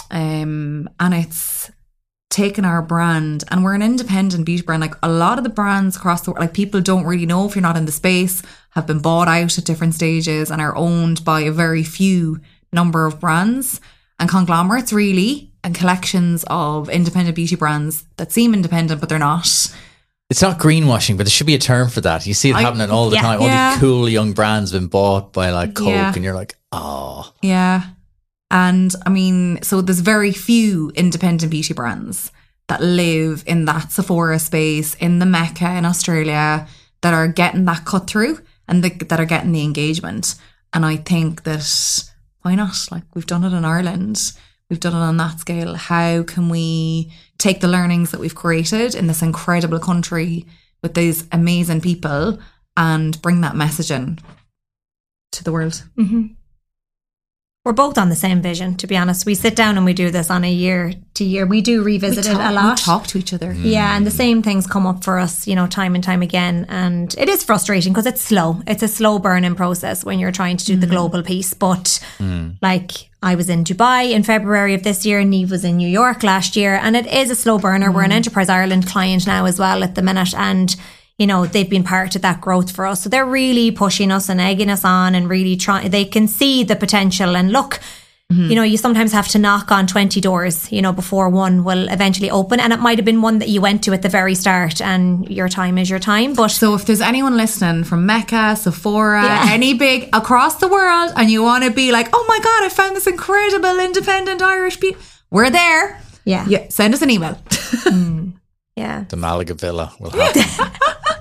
and it's taken our brand, and we're an independent beauty brand. Like a lot of the brands across the world, like people don't really know if you're not in the space, have been bought out at different stages and are owned by a very few number of brands and conglomerates really, and collections of independent beauty brands that seem independent but they're not. It's not greenwashing, but there should be a term for that. You see it happening all the time. All these cool young brands been bought by like Coke, and you're like, oh. Yeah. And I mean, so there's very few independent beauty brands that live in that Sephora space in the Mecca in Australia that are getting that cut through and that are getting the engagement. And I think that, why not? Like, we've done it in Ireland. We've done it on that scale. How can we take the learnings that we've created in this incredible country with these amazing people and bring that message in to the world? Mm-hmm. We're both on the same vision, to be honest. We sit down and we do this on a year to year. We do revisit it a lot. We talk to each other. Yeah, and the same things come up for us, you know, time and time again. And it is frustrating because it's slow. It's a slow burning process when you're trying to do the global piece. But like, I was in Dubai in February of this year, and Niamh was in New York last year, and it is a slow burner. We're an Enterprise Ireland client now as well at the minute, and you know, they've been part of that growth for us. So they're really pushing us and egging us on and really trying. They can see the potential. And look, you know, you sometimes have to knock on 20 doors, you know, before one will eventually open. And it might have been one that you went to at the very start, and your time is your time. But so if there's anyone listening from Mecca, Sephora, any big across the world, and you want to be like, oh my God, I found this incredible independent Irish beauty, we're there. Yeah. Send us an email. Yeah. The Malaga Villa will happen.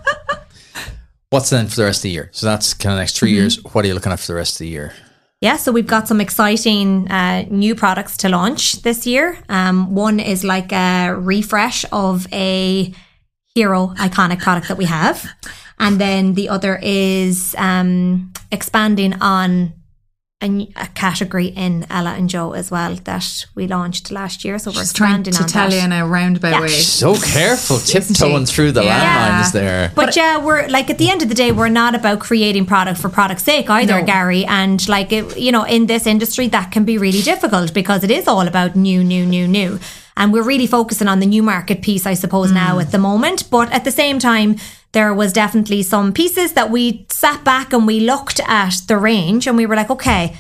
What's then for the rest of the year? So that's kind of next 3 years. What are you looking at for the rest of the year? Yeah, so we've got some exciting new products to launch this year. One is like a refresh of a hero iconic product that we have. And then the other is expanding on a category in Ella and Joe as well that we launched last year. So we're expanding on that. She's trying to tell you in a roundabout way. So careful, tiptoeing through the landmines there. But yeah, we're like, at the end of the day, we're not about creating product for product's sake either, Gary. And like, you know, in this industry, that can be really difficult because it is all about new. And we're really focusing on the new market piece, I suppose, now at the moment. But at the same time, there was definitely some pieces that we sat back and we looked at the range and we were like, okay,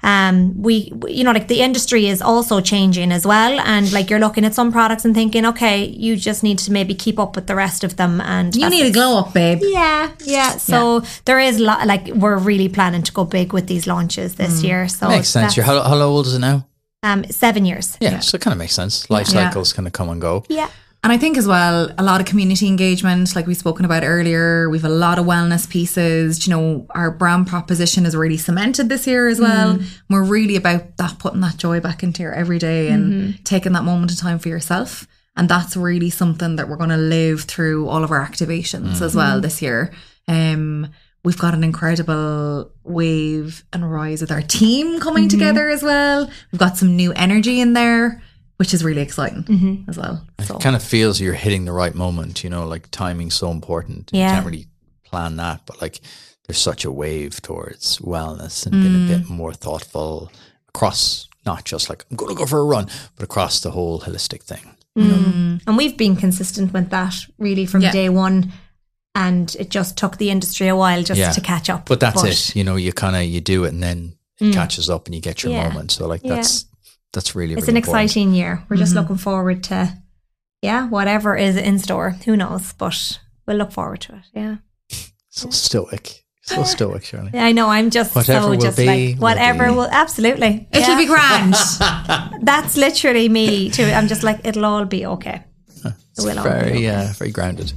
we you know, like the industry is also changing as well. And like, you're looking at some products and thinking, okay, you just need to maybe keep up with the rest of them. And you need to glow up, babe. Yeah. So there is like, we're really planning to go big with these launches this year. So makes sense. How old is it now? 7 years. Yeah, so it kind of makes sense. Life cycles kind of come and go. Yeah. And I think as well, a lot of community engagement, like we've spoken about earlier. We've a lot of wellness pieces. You know, our brand proposition is really cemented this year as well. We're really about that, putting that joy back into your everyday and taking that moment in time for yourself. And that's really something that we're going to live through all of our activations as well this year. We've got an incredible wave and rise with our team coming together as well. We've got some new energy in there, which is really exciting as well. So. It kind of feels you're hitting the right moment, you know, like timing's so important. Yeah. You can't really plan that, but like there's such a wave towards wellness and being a bit more thoughtful across, not just like, I'm going to go for a run, but across the whole holistic thing. You know? And we've been consistent with that really from day one. And it just took the industry a while just to catch up. But that's it. You know, you do it and then it catches up and you get your moment. So like that's really, it's really an important. exciting year. We're just looking forward to, whatever is in store. Who knows? But we'll look forward to it. Yeah. So stoic. So stoic, Shirley. I know. I'm just whatever whatever will absolutely. It'll be grand. That's literally me too. I'm just like, it'll all be okay. It's very grounded.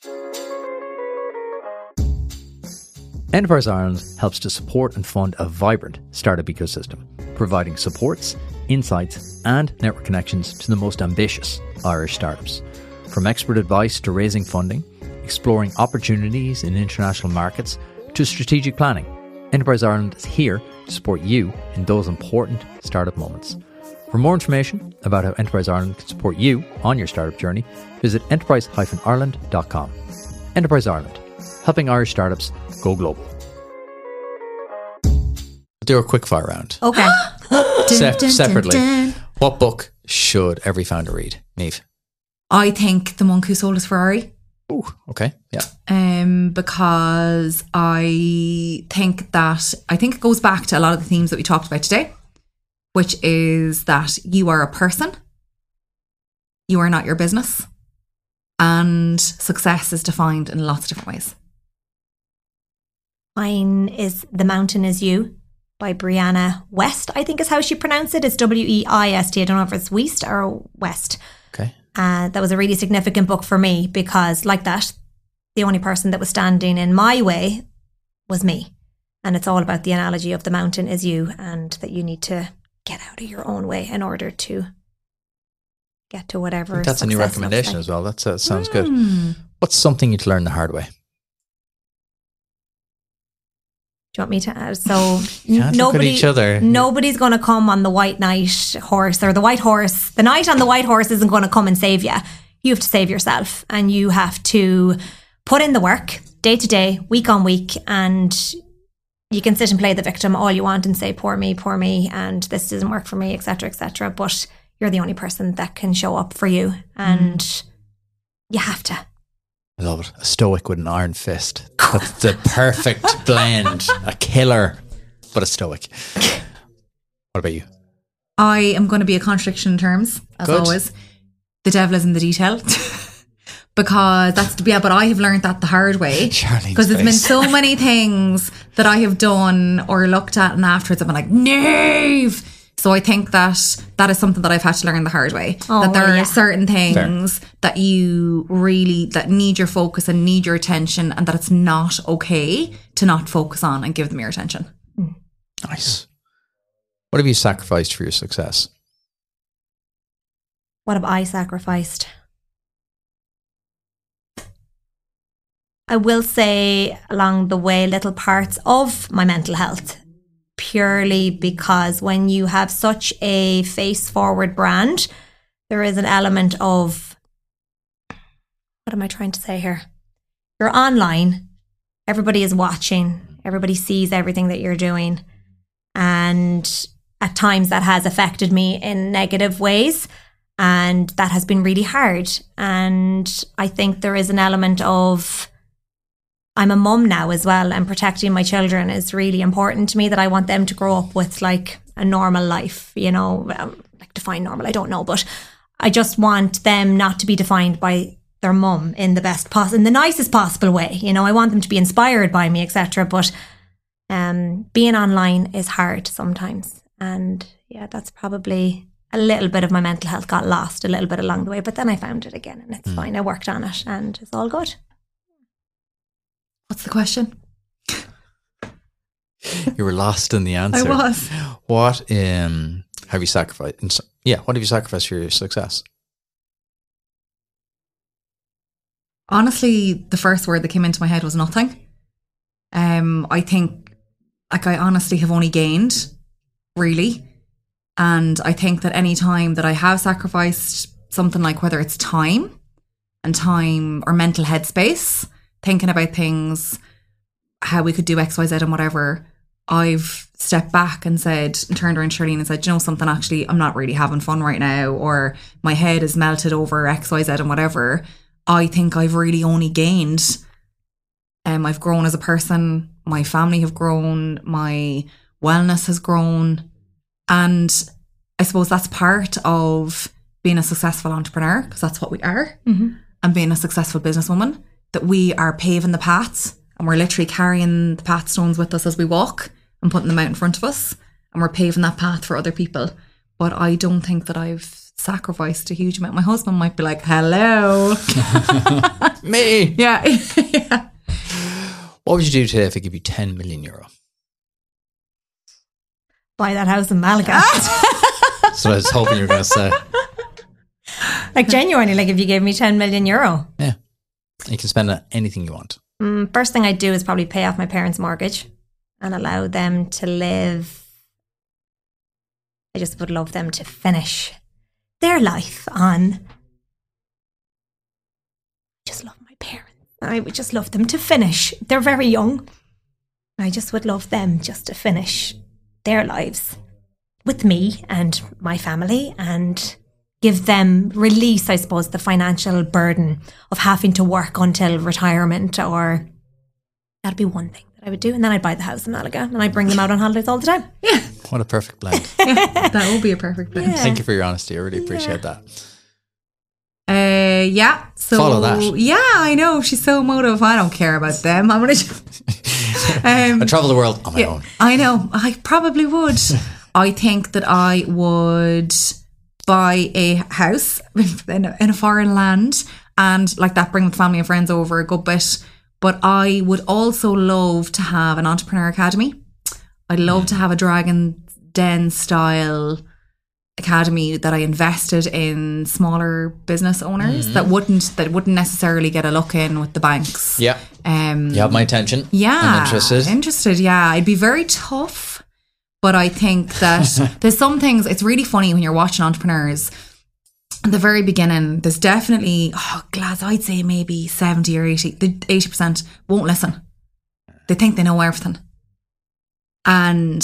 Enterprise Ireland helps to support and fund a vibrant startup ecosystem, providing supports, insights and network connections to the most ambitious Irish startups. From expert advice to raising funding, exploring opportunities in international markets to strategic planning, Enterprise Ireland is here to support you in those important startup moments. For more information about how Enterprise Ireland can support you on your startup journey, visit enterprise-ireland.com. Enterprise Ireland, helping Irish startups go global. Do a quick fire round. Okay. Separately. What book should every founder read, Niamh? I think The Monk Who Sold His Ferrari. Ooh, okay, yeah. Because I think it goes back to a lot of the themes that we talked about today, which is that you are a person, you are not your business, and success is defined in lots of different ways. Mine is The Mountain Is You by Brianna West, I think is how she pronounced it. It's Weist. I don't know if it's West or West. Okay. That was a really significant book for me because, like that, the only person that was standing in my way was me. And it's all about the analogy of the mountain is you, and that you need to get out of your own way in order to get to whatever. That's a new recommendation as well. That sounds good. What's something you'd learn the hard way? Do you want me to add? So Look at each other. Nobody's going to come on the white knight horse or the white horse. The knight on the white horse isn't going to come and save you. You have to save yourself, and you have to put in the work day to day, week on week, and you can sit and play the victim all you want and say, poor me, and this doesn't work for me, etc., etc. But you're the only person that can show up for you, and you have to. I love it. A stoic with an iron fist. That's the perfect blend. A killer, but a stoic. What about you? I am going to be a contradiction in terms, as Good. always. The devil is in the detail. Because but I have learned that the hard way. Because there's been so many things that I have done or looked at, and afterwards I've been like, Niamh! So I think that is something that I've had to learn the hard way. That there are certain things that that need your focus and need your attention, and that it's not okay to not focus on and give them your attention. Nice. What have you sacrificed for your success? What have I sacrificed? I will say along the way little parts of my mental health, purely because when you have such a face forward brand, there is an element of, what am I trying to say here? You're online, everybody is watching, everybody sees everything that you're doing. And at times that has affected me in negative ways. And that has been really hard. And I think there is an element of, I'm a mum now as well, and protecting my children is really important to me, that I want them to grow up with like a normal life, like define normal, I don't know, but I just want them not to be defined by their mum in the nicest possible way. I want them to be inspired by me, etc. But being online is hard sometimes. And yeah, that's probably a little bit of my mental health got lost a little bit along the way, but then I found it again and it's fine. I worked on it and it's all good. What's the question? You were lost in the answer. I was. What have you sacrificed? What have you sacrificed for your success? Honestly, the first word that came into my head was nothing. I think, I honestly have only gained, really. And I think that any time that I have sacrificed something, like whether it's time or mental headspace, thinking about things, how we could do X, Y, Z and whatever, I've stepped back and turned around to Charlene and said, you know something, actually, I'm not really having fun right now, or my head is melted over X, Y, Z and whatever. I think I've really only gained. I've grown as a person, my family have grown, my wellness has grown. And I suppose that's part of being a successful entrepreneur, because that's what we are, and being a successful businesswoman, that we are paving the paths and we're literally carrying the path stones with us as we walk and putting them out in front of us, and we're paving that path for other people. But I don't think that I've sacrificed a huge amount. My husband might be like, hello. Me. Yeah. Yeah. What would you do today if I give you €10 million? Buy that house in Malaga. That's what I was hoping you were going to say. Like genuinely, like if you gave me €10 million. Yeah. You can spend it on anything you want. First thing I'd do is probably pay off my parents' mortgage and allow them to live. I just would love them to finish their life on. Just love my parents. I would just love them to finish. They're very young. I just would love them just to finish their lives with me and my family and give them release, I suppose, the financial burden of having to work until retirement, or that'd be one thing that I would do. And then I'd buy the house in Malaga and I'd bring them out on holidays all the time. Yeah. What a perfect blend. That would be a perfect blend. Yeah. Thank you for your honesty. I really appreciate that. Yeah. So Follow that. Yeah, I know. She's so emotive. I don't care about them. I'm gonna. I travel the world on my own. I know. I probably would. I think that I would buy a house in a foreign land, and like that, bring the family and friends over a good bit. But I would also love to have an entrepreneur academy. I'd love to have a Dragon Den style academy that I invested in smaller business owners that wouldn't necessarily get a look in with the banks. Yeah. You have my attention. Yeah. I'm interested. Interested, yeah. I'd be very tough, but I think that there's some things, it's really funny when you're watching entrepreneurs. At the very beginning, there's definitely, I'd say maybe 70 or 80, the 80% won't listen. They think they know everything. And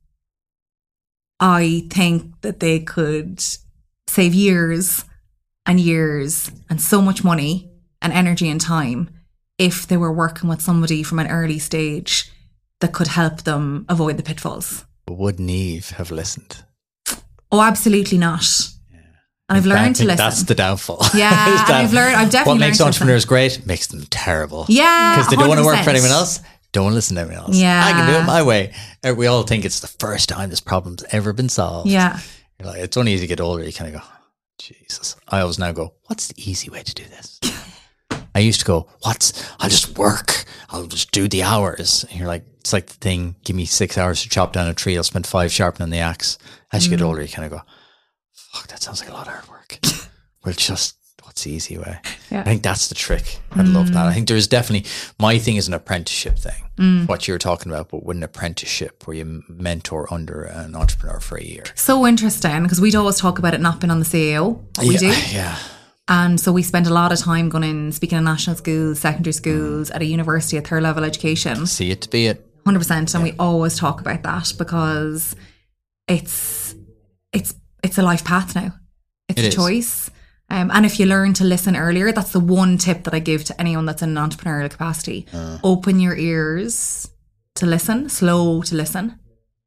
I think that they could save years and years and so much money and energy and time if they were working with somebody from an early stage that could help them avoid the pitfalls. Would Niamh have listened? Oh, absolutely not. And I've learned to listen. That's the downfall. Yeah, and I've definitely what makes learned entrepreneurs great makes them terrible. Yeah, because they don't want to work for 100%. anyone else. Don't want to listen to anyone else. Yeah. I can do it my way. We all think it's the first time this problem's ever been solved. Yeah. You're like, it's only as you get older you kind of go, Jesus. I always now go, what's the easy way to do this? I used to go, I'll just work. I'll just do the hours. And you're like, it's like the thing, give me 6 hours to chop down a tree. I'll spend 5 sharpening the axe. As you get older, you kind of go, fuck, that sounds like a lot of hard work. Well, just what's the easy way? Yeah. I think that's the trick. I love that. I think there's definitely, my thing is an apprenticeship thing, what you were talking about, but with an apprenticeship where you mentor under an entrepreneur for a year. So interesting, because we'd always talk about it not being on the CAO. We do. Yeah. And so we spend a lot of time going in, speaking in national schools, secondary schools, at a university, at third level education. See it to be it. 100%. And we always talk about that because it's a life path now. It's a choice. And if you learn to listen earlier, that's the one tip that I give to anyone that's in an entrepreneurial capacity. Open your ears to listen, slow to listen,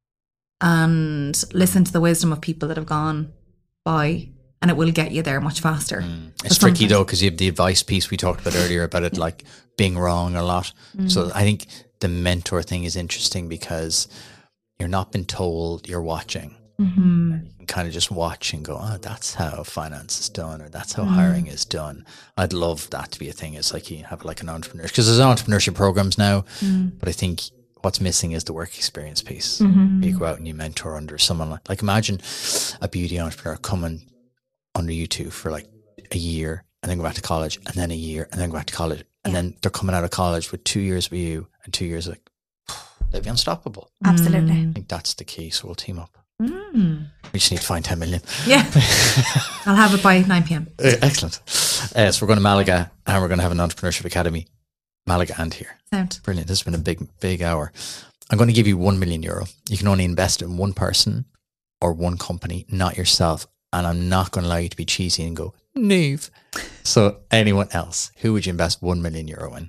and listen to the wisdom of people that have gone by, and it will get you there much faster. It's tricky though, because you have the advice piece we talked about earlier about it like being wrong a lot. So I think the mentor thing is interesting because you're not been told, you're watching. You can kind of just watch and go, oh, that's how finance is done, or that's how hiring is done. I'd love that to be a thing. It's like you have like an entrepreneur, because there's entrepreneurship programs now, but I think what's missing is the work experience piece. You go out and you mentor under someone like imagine a beauty entrepreneur coming under you two for like a year and then go back to college and then a year and then go back to college. And then they're coming out of college with 2 years with you and 2 years like, they'd be unstoppable. Absolutely. I think that's the key. So we'll team up. We just need to find 10 million. Yeah. I'll have it by 9 p.m. Excellent. So we're going to Malaga and we're going to have an entrepreneurship academy. Malaga and here. Sound. Brilliant. This has been a big hour. I'm going to give you €1 million. You can only invest in one person or one company, not yourself. And I'm not going to allow you to be cheesy and go, Niamh. So anyone else, who would you invest €1 million in?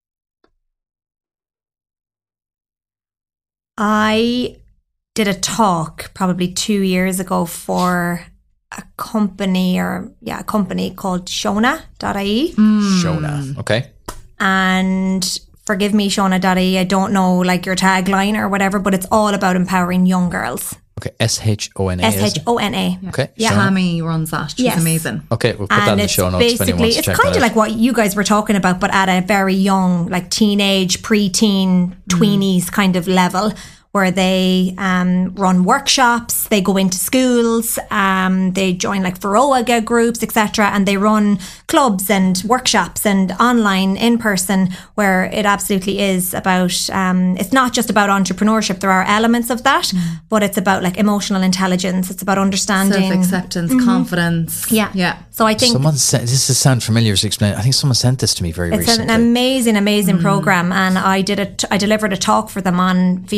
I did a talk probably 2 years ago for a company called Shona.ie. Shona. Okay. And forgive me, Shona.ie, I don't know like your tagline or whatever, but it's all about empowering young girls. Okay. SHONA. SHONA. Okay. Yeah, Shona. Tammy runs that. She's Yes. amazing. Okay, we'll put that in the show notes if anyone wants to it's check kind that of out. like what you guys were talking about, but at a very young, like teenage, preteen, tweenies kind of level, where they run workshops, they go into schools, they join like Faroaga groups, etc., and they run clubs and workshops and online, in person, where it absolutely is about. It's not just about entrepreneurship. There are elements of that, but it's about like emotional intelligence. It's about understanding, Self-acceptance, confidence. Yeah. So I think Someone sent, this is sound familiar to explain. I think someone sent this to me very it's recently. an amazing program, and I delivered a talk for them on female entrepreneurship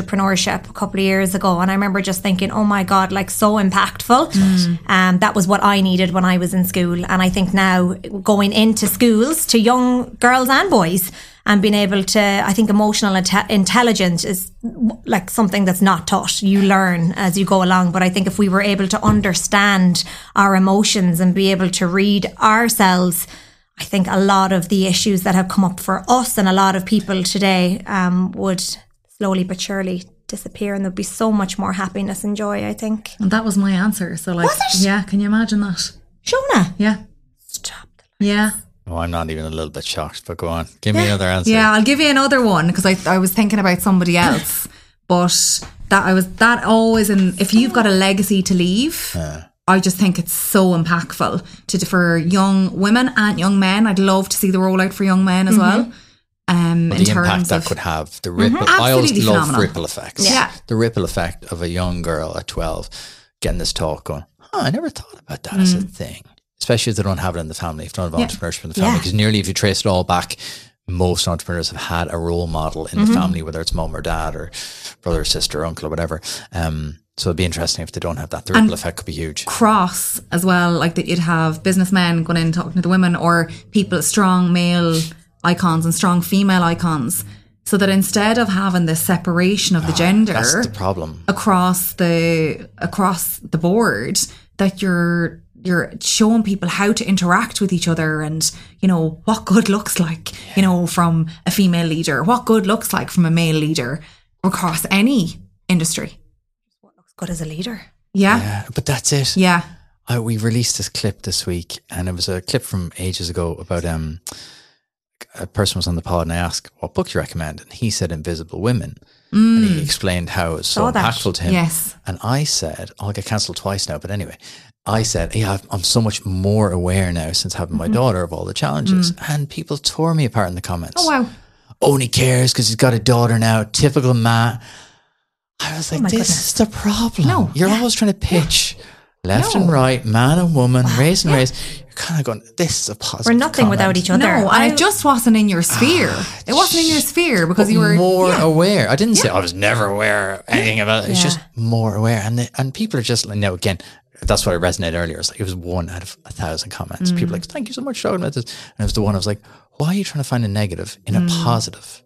entrepreneurship a couple of years ago, and I remember just thinking, oh my God, like so impactful. That was what I needed when I was in school. And I think now going into schools to young girls and boys and being able to, I think emotional intelligence is like something that's not taught. You learn as you go along. But I think if we were able to understand our emotions and be able to read ourselves, I think a lot of the issues that have come up for us and a lot of people today would slowly but surely disappear, and there'd be so much more happiness and joy, I think. And that was my answer. So like, Was it? yeah, can you imagine that? Shona. Yeah. Stop. Yeah. Oh, I'm not even a little bit shocked, but go on. Give me another answer. Yeah, I'll give you another one because I was thinking about somebody else, but that always, and if you've got a legacy to leave, I just think it's so impactful for young women and young men. I'd love to see the rollout for young men as well. In The terms impact that of, could have, the ripple. I always Absolutely love phenomenal. ripple effects. Yeah. The ripple effect of a young girl at 12 getting this talk going, I never thought about that as a thing. Especially if they don't have it in the family, if they don't have entrepreneurship in the family. Because nearly if you trace it all back, most entrepreneurs have had a role model in the family, whether it's mum or dad or brother or sister or uncle or whatever. So it'd be interesting if they don't have that. The ripple effect could be huge. cross as well, like that you'd have businessmen going in talking to the women, or people, strong male icons and strong female icons, so that instead of having this separation of the gender That's the problem. across the board, that you're showing people how to interact with each other, and you know what good looks like, you know, from a female leader, what good looks like from a male leader across any industry. Good as a leader. Yeah. But that's it. Yeah. We released this clip this week, and it was a clip from ages ago about a person was on the pod, and I asked what book you recommend, and he said Invisible Women, and he explained how it was so Saw that. impactful to him. Yes. And I said, I'll get cancelled twice now, but anyway, I said, yeah, I'm so much more aware now since having my daughter of all the challenges, and people tore me apart in the comments. Oh wow. Only cares because he's got a daughter now. Typical Matt. I was like, this is the problem. No. You're always trying to pitch left and right, man and woman, race and race. You're kind of going, this is a positive We're nothing comment. without each other. No, and it just wasn't in your sphere. It wasn't in your sphere because you were more aware. I didn't say I was never aware of anything about it. It's just more aware. And people are just like, no, again, that's what I resonated earlier. It was 1 out of 1,000 comments. People like, thank you so much for talking about this. And it was the one I was like, why are you trying to find a negative in a positive?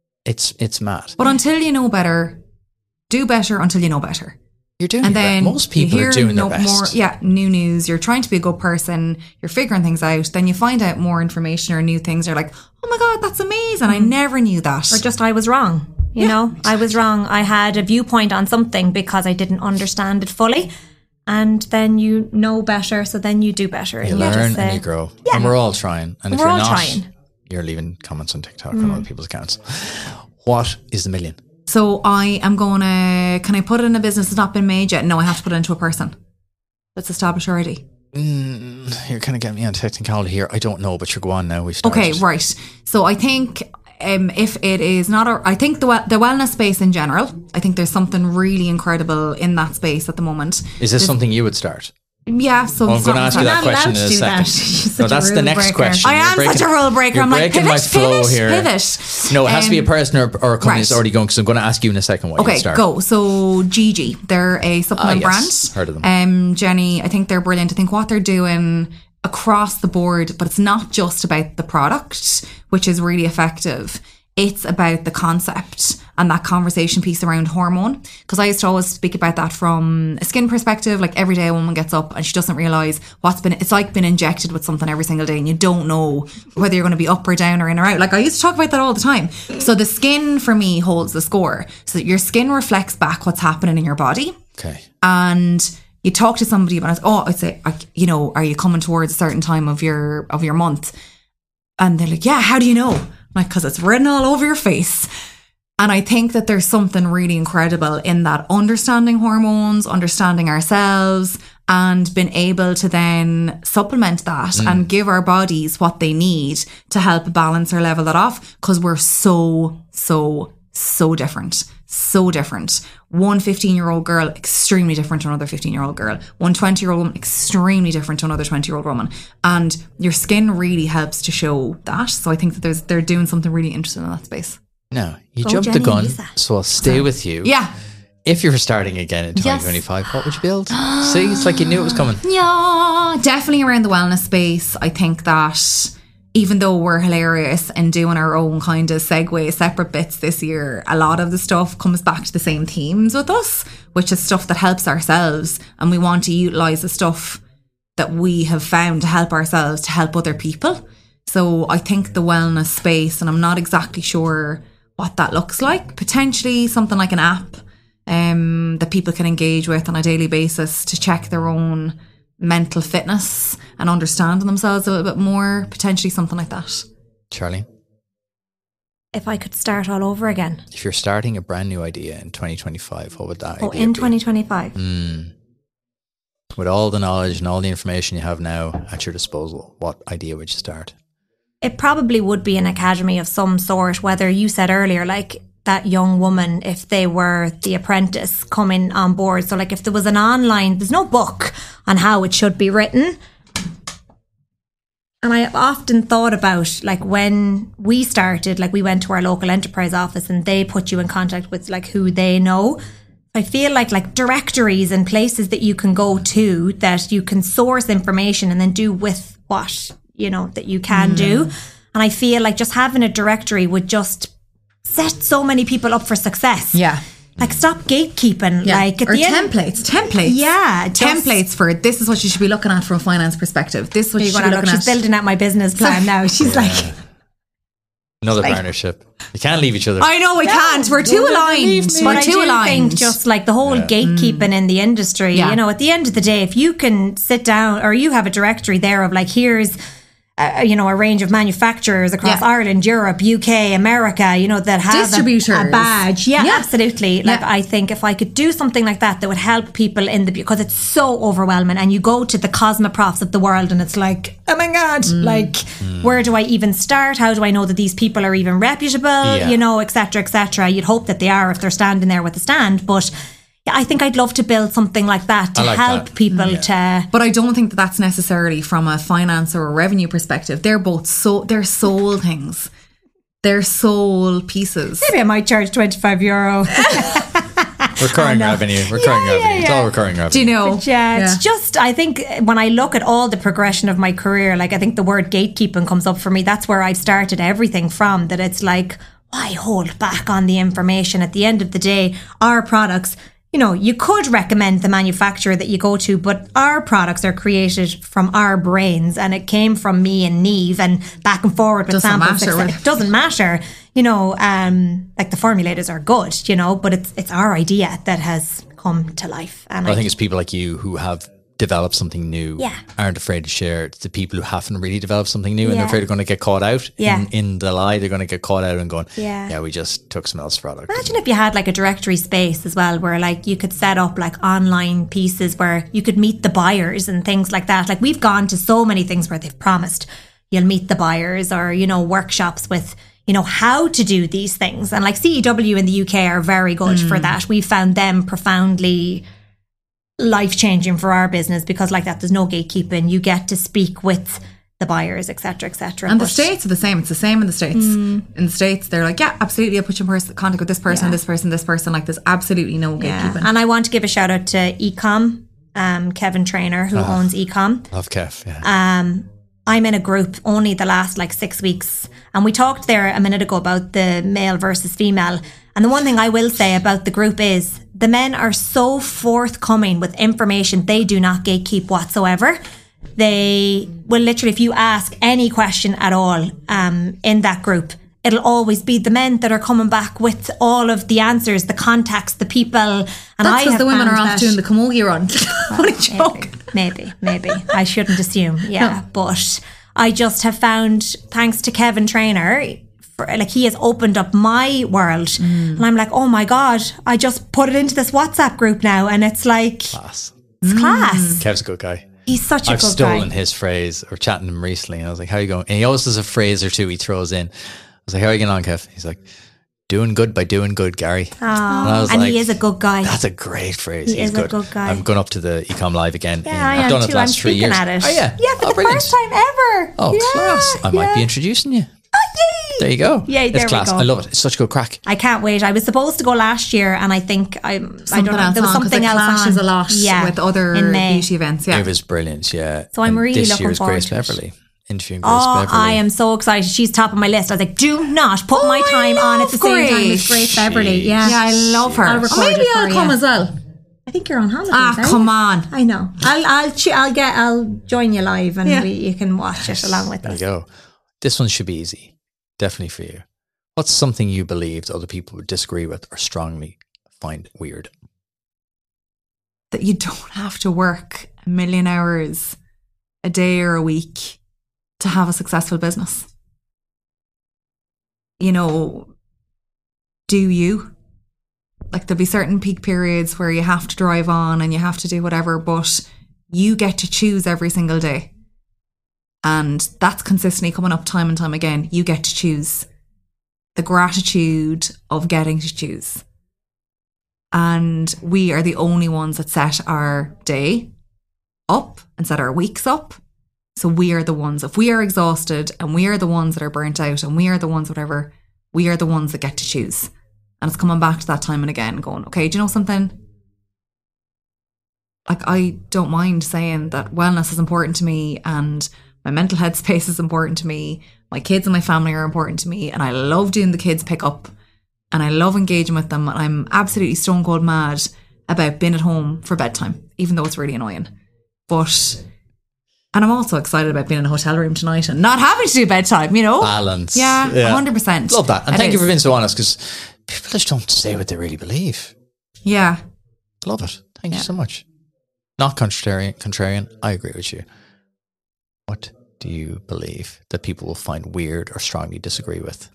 It's mad. But until you know better, do better until you know better. You're doing And your then best. Most people you are hear doing their best. new news. You're trying to be a good person. You're figuring things out. Then you find out more information or new things. You're like, oh my God, that's amazing. I never knew that. Or just I was wrong. You know, I was wrong. I had a viewpoint on something because I didn't understand it fully. And then you know better, so then you do better. You and learn just say, and you grow. And we're all trying. And if We're you're all not, trying. you're leaving comments on TikTok on other people's accounts. What is the million? So I am going to, can I put it in a business that's not been made yet? No, I have to put it into a person that's established already. You're kind of getting me on technicality here. I don't know, but you're going now. We've started. Okay, right. So I think if it is not, I think the wellness space in general, I think there's something really incredible in that space at the moment. Is this something you would start? Yeah, so I'm going to ask you that not question allowed in a to do that. second. You're No, such a that's the rule next breaker. question. I am such a rule breaker. You're I'm like, breaking my pivot, flow pivot, here. pivot. No, it has to be a person or a company right. that's already going, because I'm going to ask you in a second what you Okay, start. go. So Gigi, they're a supplement yes. brand. Heard of them. Jenny, I think they're brilliant. I think what they're doing across the board, but it's not just about the product, which is really effective. It's about the concept and that conversation piece around hormone. Because I used to always speak about that from a skin perspective. Like every day a woman gets up and she doesn't realise it's like being injected with something every single day, and you don't know whether you're going to be up or down or in or out. Like I used to talk about that all the time. So the skin for me holds the score. So that your skin reflects back what's happening in your body. Okay. And you talk to somebody about, I'd say, you know, are you coming towards a certain time of your month? And they're like, yeah, how do you know? I'm like, because it's written all over your face. And I think that there's something really incredible in that, understanding hormones, understanding ourselves, and being able to then supplement that and give our bodies what they need to help balance or level that off, because we're so different. So different. One 15-year-old girl, extremely different to another 15-year-old girl. One 20-year-old woman, extremely different to another 20-year-old woman. And your skin really helps to show that. So I think that they're doing something really interesting in that space. No, you Go jumped the Jenny, gun, use that. so I'll stay with you. Yeah. If you were starting again in 2025, what would you build? See, it's like you knew it was coming. Yeah, definitely around the wellness space. I think that even though we're hilarious and doing our own kind of segue separate bits this year, a lot of the stuff comes back to the same themes with us, which is stuff that helps ourselves, and we want to utilise the stuff that we have found to help ourselves to help other people. So I think the wellness space, and I'm not exactly sure what that looks like, potentially something like an app that people can engage with on a daily basis to check their own mental fitness and understanding themselves a little bit more, potentially something like that. Charlie, If I could start all over again. if you're starting a brand new idea in 2025, what would that Oh, idea in be? 2025. With all the knowledge and all the information you have now at your disposal, what idea would you start? It probably would be an academy of some sort, whether you said earlier, like that young woman, if they were the apprentice coming on board. So like if there was an online, there's no book on how it should be written. And I often thought about like when we started, like we went to our local enterprise office and they put you in contact with like who they know. I feel like directories and places that you can go to that you can source information and then do with what, you know, that you can do. And I feel like just having a directory would just set so many people up for success. Yeah. Like stop gatekeeping. Yeah. Like at or the end, templates. Yeah, just- templates for this is what you should be looking at from a finance perspective. This is what you should be looking She's at. building out my business plan now. She's like, Another partnership. You can't leave each other. I know we can't. We're too aligned. but We're I too do aligned. think just like the whole gatekeeping in the industry, Yeah. you know, at the end of the day, if you can sit down or you have a directory there of like, here's, you know, a range of manufacturers across Yeah. Ireland, Europe, UK, America, you know, that have Distributors. a badge. Yeah, Yeah. absolutely. Like I think if I could do something like that would help people in the, because it's so overwhelming and you go to the Cosmoprofs of the world and it's like, oh my God, like where do I even start? How do I know that these people are even reputable? Yeah. You know, et cetera, et cetera. You'd hope that they are if they're standing there with a stand. But yeah, I think I'd love to build something like that to I like help that. people to... But I don't think that that's necessarily from a finance or a revenue perspective. They're both they're soul things. They're soul pieces. Maybe I might charge €25. Recurring revenue. Recurring revenue. It's all recurring revenue. Do you know? Yeah, it's just, I think when I look at all the progression of my career, like I think the word gatekeeping comes up for me. That's where I've started everything from, that it's like, why hold back on the information? At the end of the day, our products, you know, you could recommend the manufacturer that you go to, but our products are created from our brains and it came from me and Niamh and back and forward with Doesn't samples. matter. It doesn't matter. You know, like the formulators are good, you know, but it's our idea that has come to life. And I think it's people like you who have developed something new, Yeah. aren't afraid to share it to people who haven't really developed something new and they're Yeah. afraid they're going to get caught out Yeah. in the lie. They're going to get caught out and going, Yeah. we just took someone else's product. Imagine if you had like a directory space as well, where like you could set up like online pieces where you could meet the buyers and things like that. Like we've gone to so many things where they've promised you'll meet the buyers, or, you know, workshops with, you know, how to do these things. And like CEW in the UK are very good for that. We found them profoundly life-changing for our business because like that, there's no gatekeeping. You get to speak with the buyers, et cetera, et cetera. And the But- States are the same. It's the same in the States. In the States, they're like, yeah, absolutely. I'll put you in contact with this person, Yeah. this person, this person. Like there's absolutely no Yeah. gatekeeping. And I want to give a shout out to Ecom, Kevin Trainer, who owns Ecom. Love Kev, yeah. I'm in a group only the last like 6 weeks. And we talked there a minute ago about the male versus female. And the one thing I will say about the group is the men are so forthcoming with information. They do not gatekeep whatsoever. They will literally, if you ask any question at all in that group, it'll always be the men that are coming back with all of the answers, the contacts, the people. And That's because the women are off off doing the camogie run. What a joke. Maybe. I shouldn't assume. Yeah. But I just have found, thanks to Kevin Trainer, like he has opened up my world. And I'm like, oh my God, I just put it into this WhatsApp group now. And it's like, Class. it's class. Kev's a good guy. He's such a I've good stolen guy. his phrase or chatting to him recently. And I was like, how are you going? And he always has a phrase or two he throws in. I was like, how are you getting on, Kev? He's like, doing good by doing good, Gary. I was And like, he is a good guy. that's a great phrase. He He's is a good guy. I'm going up to the Ecom Live again. Yeah, I I've am done it too. the I'm last 3 speaking years. at it. Oh, yeah. Yeah, for Oh, the brilliant. first time ever. Oh, Yeah, class. I might yeah. be introducing you. Oh, yay. There you go. Yeah, there it's class. we go. I love it. It's such good crack. I can't wait. I was supposed to go last year, and I think I don't know. There was something else clashes on. a lot with other in May. beauty events. Yeah, It was brilliant. Yeah. So I'm really this looking year is forward Grace to it. Beverly. Interviewing Grace Beverly. I am so excited. She's top of my list. I was like, do not put my time on at the same time as Grace Beverly. Yeah, I love her. I'll record Maybe it for I'll you. come as well. I think you're on holiday. Come on. I know. I'll join you live, and you can watch it along with There you us. go. This one should be easy. Definitely for you. What's something you believed other people would disagree with or strongly find weird? That you don't have to work a million hours a day or a week to have a successful business. You know, do you? Like, there'll be certain peak periods where you have to drive on and you have to do whatever, but you get to choose every single day. And that's consistently coming up time and time again. You get to choose. The gratitude of getting to choose. And we are the only ones that set our day up and set our weeks up. So we are the ones, if we are exhausted and we are the ones that are burnt out and we are the ones, whatever, we are the ones that get to choose. And it's coming back to that time and again going, okay, do you know something? Like, I don't mind saying that wellness is important to me and my mental health space is important to me. My kids and my family are important to me. And I love doing the kids pick up and I love engaging with them. And I'm absolutely stone cold mad about being at home for bedtime, even though it's really annoying. And I'm also excited about being in a hotel room tonight and not having to do bedtime, you know? Balance. Yeah, 100%. Love that. And It thank you is. for being so honest, because people just don't say what they really believe. Yeah. Love it. Thank you so much. Not contrarian. I agree with you. What do you believe that people will find weird or strongly disagree with?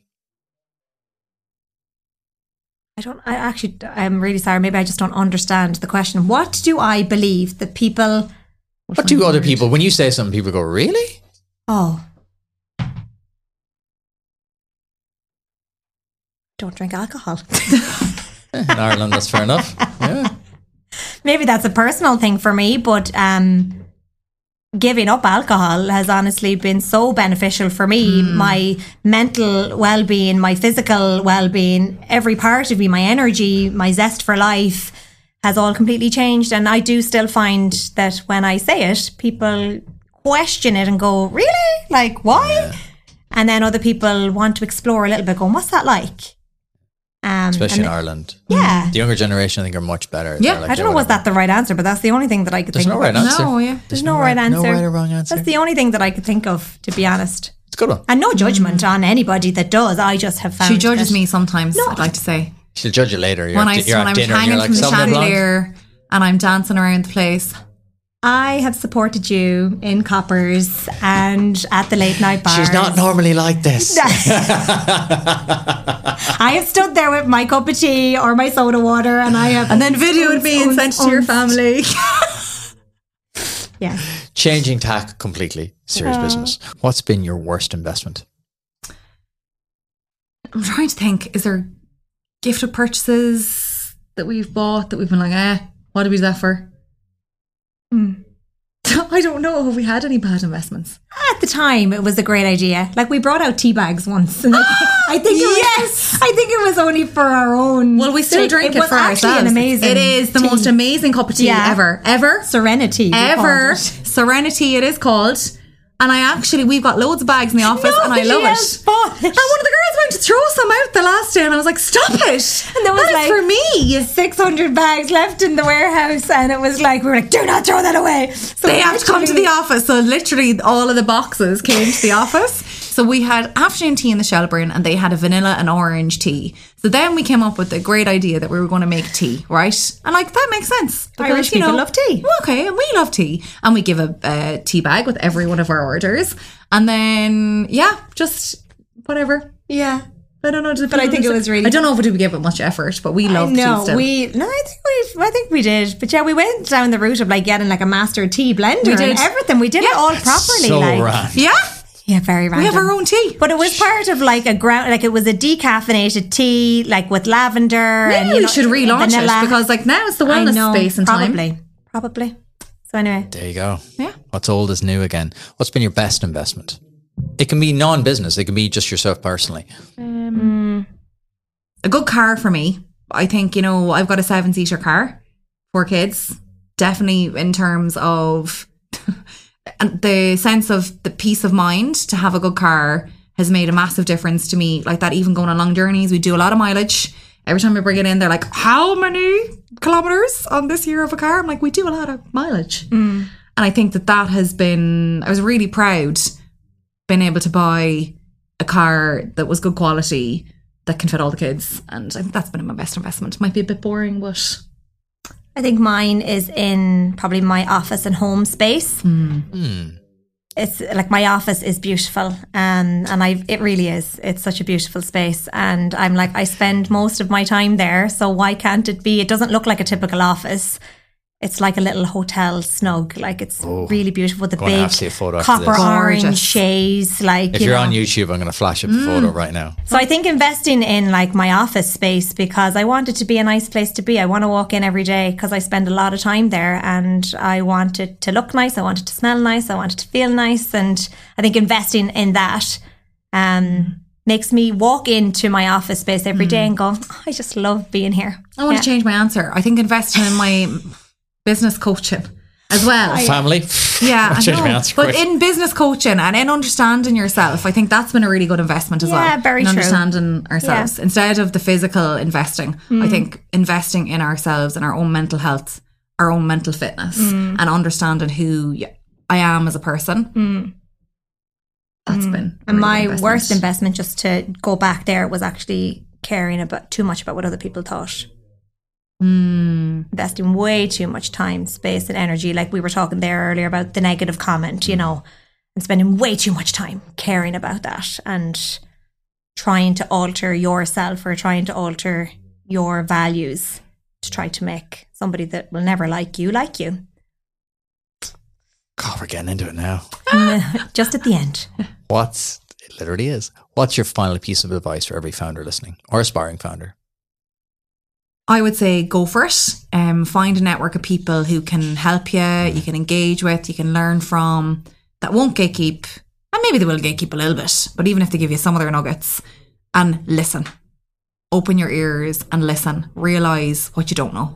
I'm really sorry. Maybe I just don't understand the question. What do I believe that people... What do other people, when you say something, people go, really? Oh. Don't drink alcohol. In Ireland, that's fair enough. Yeah. Maybe that's a personal thing for me, but giving up alcohol has honestly been so beneficial for me. My mental well-being, my physical well-being, every part of me, my energy, my zest for life has all completely changed. And I do still find that when I say it, people question it and go, really? Like, why? Yeah. And then other people want to explore a little bit, going, what's that like? Especially in Ireland. Yeah. The younger generation, I think, are much better. Yeah, like, I don't know, was that the right answer, but that's the only thing that I could think of. There's no right answer. No, yeah. There's no right answer. No right or wrong answer. That's the only thing that I could think of, to be honest. It's a good one. And no judgment on anybody that does. I just have found She judges that- me sometimes, I'd like to say. She'll judge you later. You're When at I'm dinner and hanging you're like, from the Sauvignon Blanc? chandelier and I'm dancing around the place. I have supported you in Coppers and at the late night bars. She's not normally like this. I have stood there with my cup of tea or my soda water, and I have... And then videoed me and sent it to your family. Yeah. Changing tack completely. Serious business. What's been your worst investment? I'm trying to think, is there gifted purchases that we've bought that we've been like, what did we do that for? I don't know. Have we had any bad investments? At the time, it was a great idea. Like, we brought out tea bags once. And I think it was only for our own. Well, we still drink it was for actually ourselves. an amazing It is the tea. most amazing cup of tea ever. Serenity. we Ever. called it. Serenity, it is called. And we've got loads of bags in the office and I love Nobody else it. bought it. And one of the girls went to throw some out the last day and I was like, stop it. And there was That is like for me. 600 bags left in the warehouse, and it was like, we were like, do not throw that away. So They we have to come to actually- the office. So literally all of the boxes came to the office. So we had afternoon tea in the Shelburne and they had a vanilla and orange tea. So then we came up with the great idea that we were going to make tea, right? And like, that makes sense. Because, Irish people love tea. Okay, and we love tea. And we give a tea bag with every one of our orders. And then, just whatever. Yeah. I don't know. But I think it was really- I don't know if we gave it much effort, but we love tea No, still. I think we did. But yeah, we went down the route of like getting like a master tea blender We did. and everything. We did it all properly. So like, rad. Yeah? yeah, very random. We have our own tea. But it was part of like a ground, like it was a decaffeinated tea, like with lavender. Maybe and we should relaunch vanilla. it because like now it's the I wellness know, space and time. Probably. So anyway, There you go. Yeah. What's old is new again. What's been your best investment? It can be non-business. It can be just yourself personally. A good car for me. I think, you know, I've got a 7-seater car, 4 kids. Definitely in terms of and the sense of the peace of mind to have a good car has made a massive difference to me. Like that, even going on long journeys, we do a lot of mileage. Every time we bring it in, they're like, how many kilometers on this year of a car? I'm like, we do a lot of mileage. And I think that has been, I was really proud being able to buy a car that was good quality, that can fit all the kids. And I think that's been my best investment. Might be a bit boring, but I think mine is in probably my office and home space. It's like my office is beautiful, and it really is. It's such a beautiful space, and I'm like, I spend most of my time there, so why can't it be? It doesn't look like a typical office. It's like a little hotel snug. Like it's really beautiful with the Going to have big to see a photo after copper this. orange Gorgeous. shades. Like If you you're know. on YouTube, I'm going to flash up the photo right now. So I think investing in like my office space, because I want it to be a nice place to be. I want to walk in every day because I spend a lot of time there, and I want it to look nice. I want it to smell nice. I want it to feel nice. And I think investing in that makes me walk into my office space every day and go, oh, I just love being here. I want to change my answer. I think investing in my business coaching as well. Family? Yeah, I'll change I my know. answer But quick. in business coaching and in understanding yourself, I think that's been a really good investment as well. Yeah, very in true. understanding ourselves. Instead of the physical investing, I think investing in ourselves and our own mental health, our own mental fitness, and understanding who I am as a person. That's been a And really my good worst investment, just to go back there, was actually caring about too much about what other people thought. Investing way too much time, space, and energy. Like we were talking there earlier about the negative comment, you know, and spending way too much time caring about that and trying to alter yourself or trying to alter your values to try to make somebody that will never like you. God, we're getting into it now. Just at the end. It literally is. What's your final piece of advice for every founder listening or aspiring founder? I would say go for it. Find a network of people who can help you, you can engage with, you can learn from, that won't gatekeep. And maybe they will gatekeep a little bit, but even if they give you some of their nuggets, and listen. Open your ears and listen. Realise what you don't know.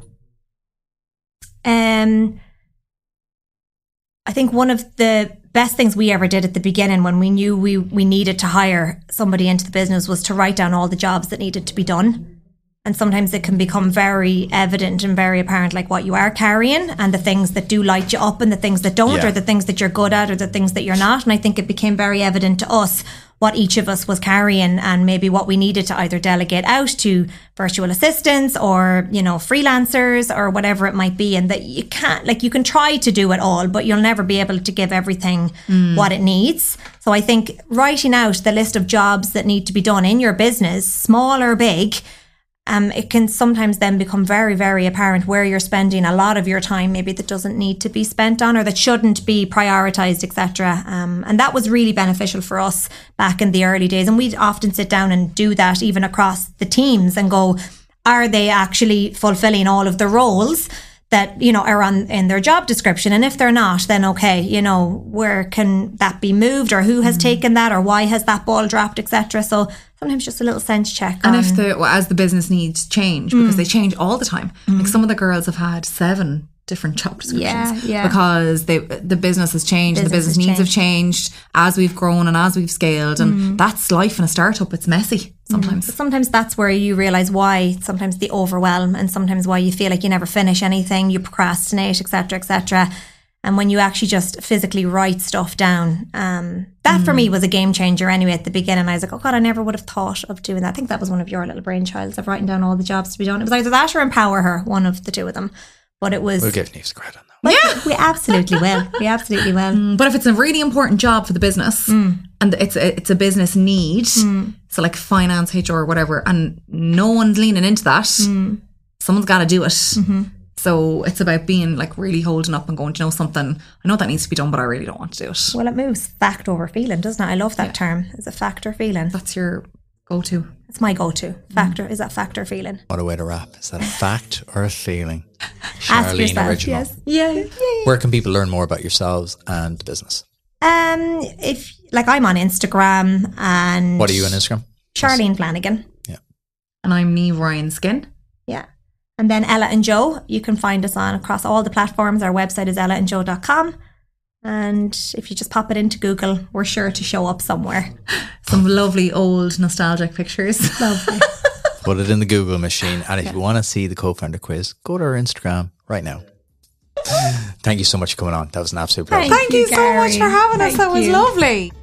I think one of the best things we ever did at the beginning, when we knew we needed to hire somebody into the business, was to write down all the jobs that needed to be done. And sometimes it can become very evident and very apparent, like what you are carrying and the things that do light you up and the things that don't, Yeah. or the things that you're good at or the things that you're not. And I think it became very evident to us what each of us was carrying and maybe what we needed to either delegate out to virtual assistants or, you know, freelancers or whatever it might be. And that you can't, like, you can try to do it all, but you'll never be able to give everything what it needs. So I think writing out the list of jobs that need to be done in your business, small or big, it can sometimes then become very, very apparent where you're spending a lot of your time, maybe that doesn't need to be spent on or that shouldn't be prioritized, etc. And that was really beneficial for us back in the early days. And we'd often sit down and do that even across the teams and go, are they actually fulfilling all of the roles that, you know, are in their job description? And if they're not, then okay, you know, where can that be moved, or who has taken that, or why has that ball dropped, etc. So sometimes just a little sense check. And if as the business needs change, because they change all the time. Like some of the girls have had 7 different job descriptions Yeah. because the business has changed, the business needs have changed as we've grown and as we've scaled, and that's life in a startup. It's messy sometimes. Sometimes that's where you realize why sometimes the overwhelm, and sometimes why you feel like you never finish anything, you procrastinate, etc., etc. And when you actually just physically write stuff down, that for me was a game changer anyway at the beginning. I was like, oh God, I never would have thought of doing that. I think that was one of your little brainchilds of writing down all the jobs to be done. It was either that or Empower Her, one of the two of them. But it was... We'll give Niamh credit on that. Yeah, we absolutely will. We absolutely will. But if it's a really important job for the business and it's a business need, so like finance, HR, whatever, and no one's leaning into that, someone's got to do it. So it's about being like really holding up and going, do you know something? I know that needs to be done, but I really don't want to do it. Well, it moves fact over feeling, doesn't it? I love that term. It's a fact or feeling. That's your go-to. It's my go-to. Factor is that fact or feeling. What a way to wrap. Is that a fact or a feeling? Ask Charlene yourself. Original. Yes. Yeah. Where can people learn more about yourselves and the business? If like I'm on Instagram and What are you on Instagram? Charlene Flanagan. Yeah. And I'm Niamh Ryan Skin. Yeah. And then Ella and Joe, you can find us on across all the platforms. Our website is ellaandjoe.com. And if you just pop it into Google, we're sure to show up somewhere. Some lovely old nostalgic pictures. Lovely. Put it in the Google machine. And if you want to see the co-founder quiz, go to our Instagram right now. Thank you so much for coming on. That was an absolute pleasure. Thank you so much for having us. That was lovely.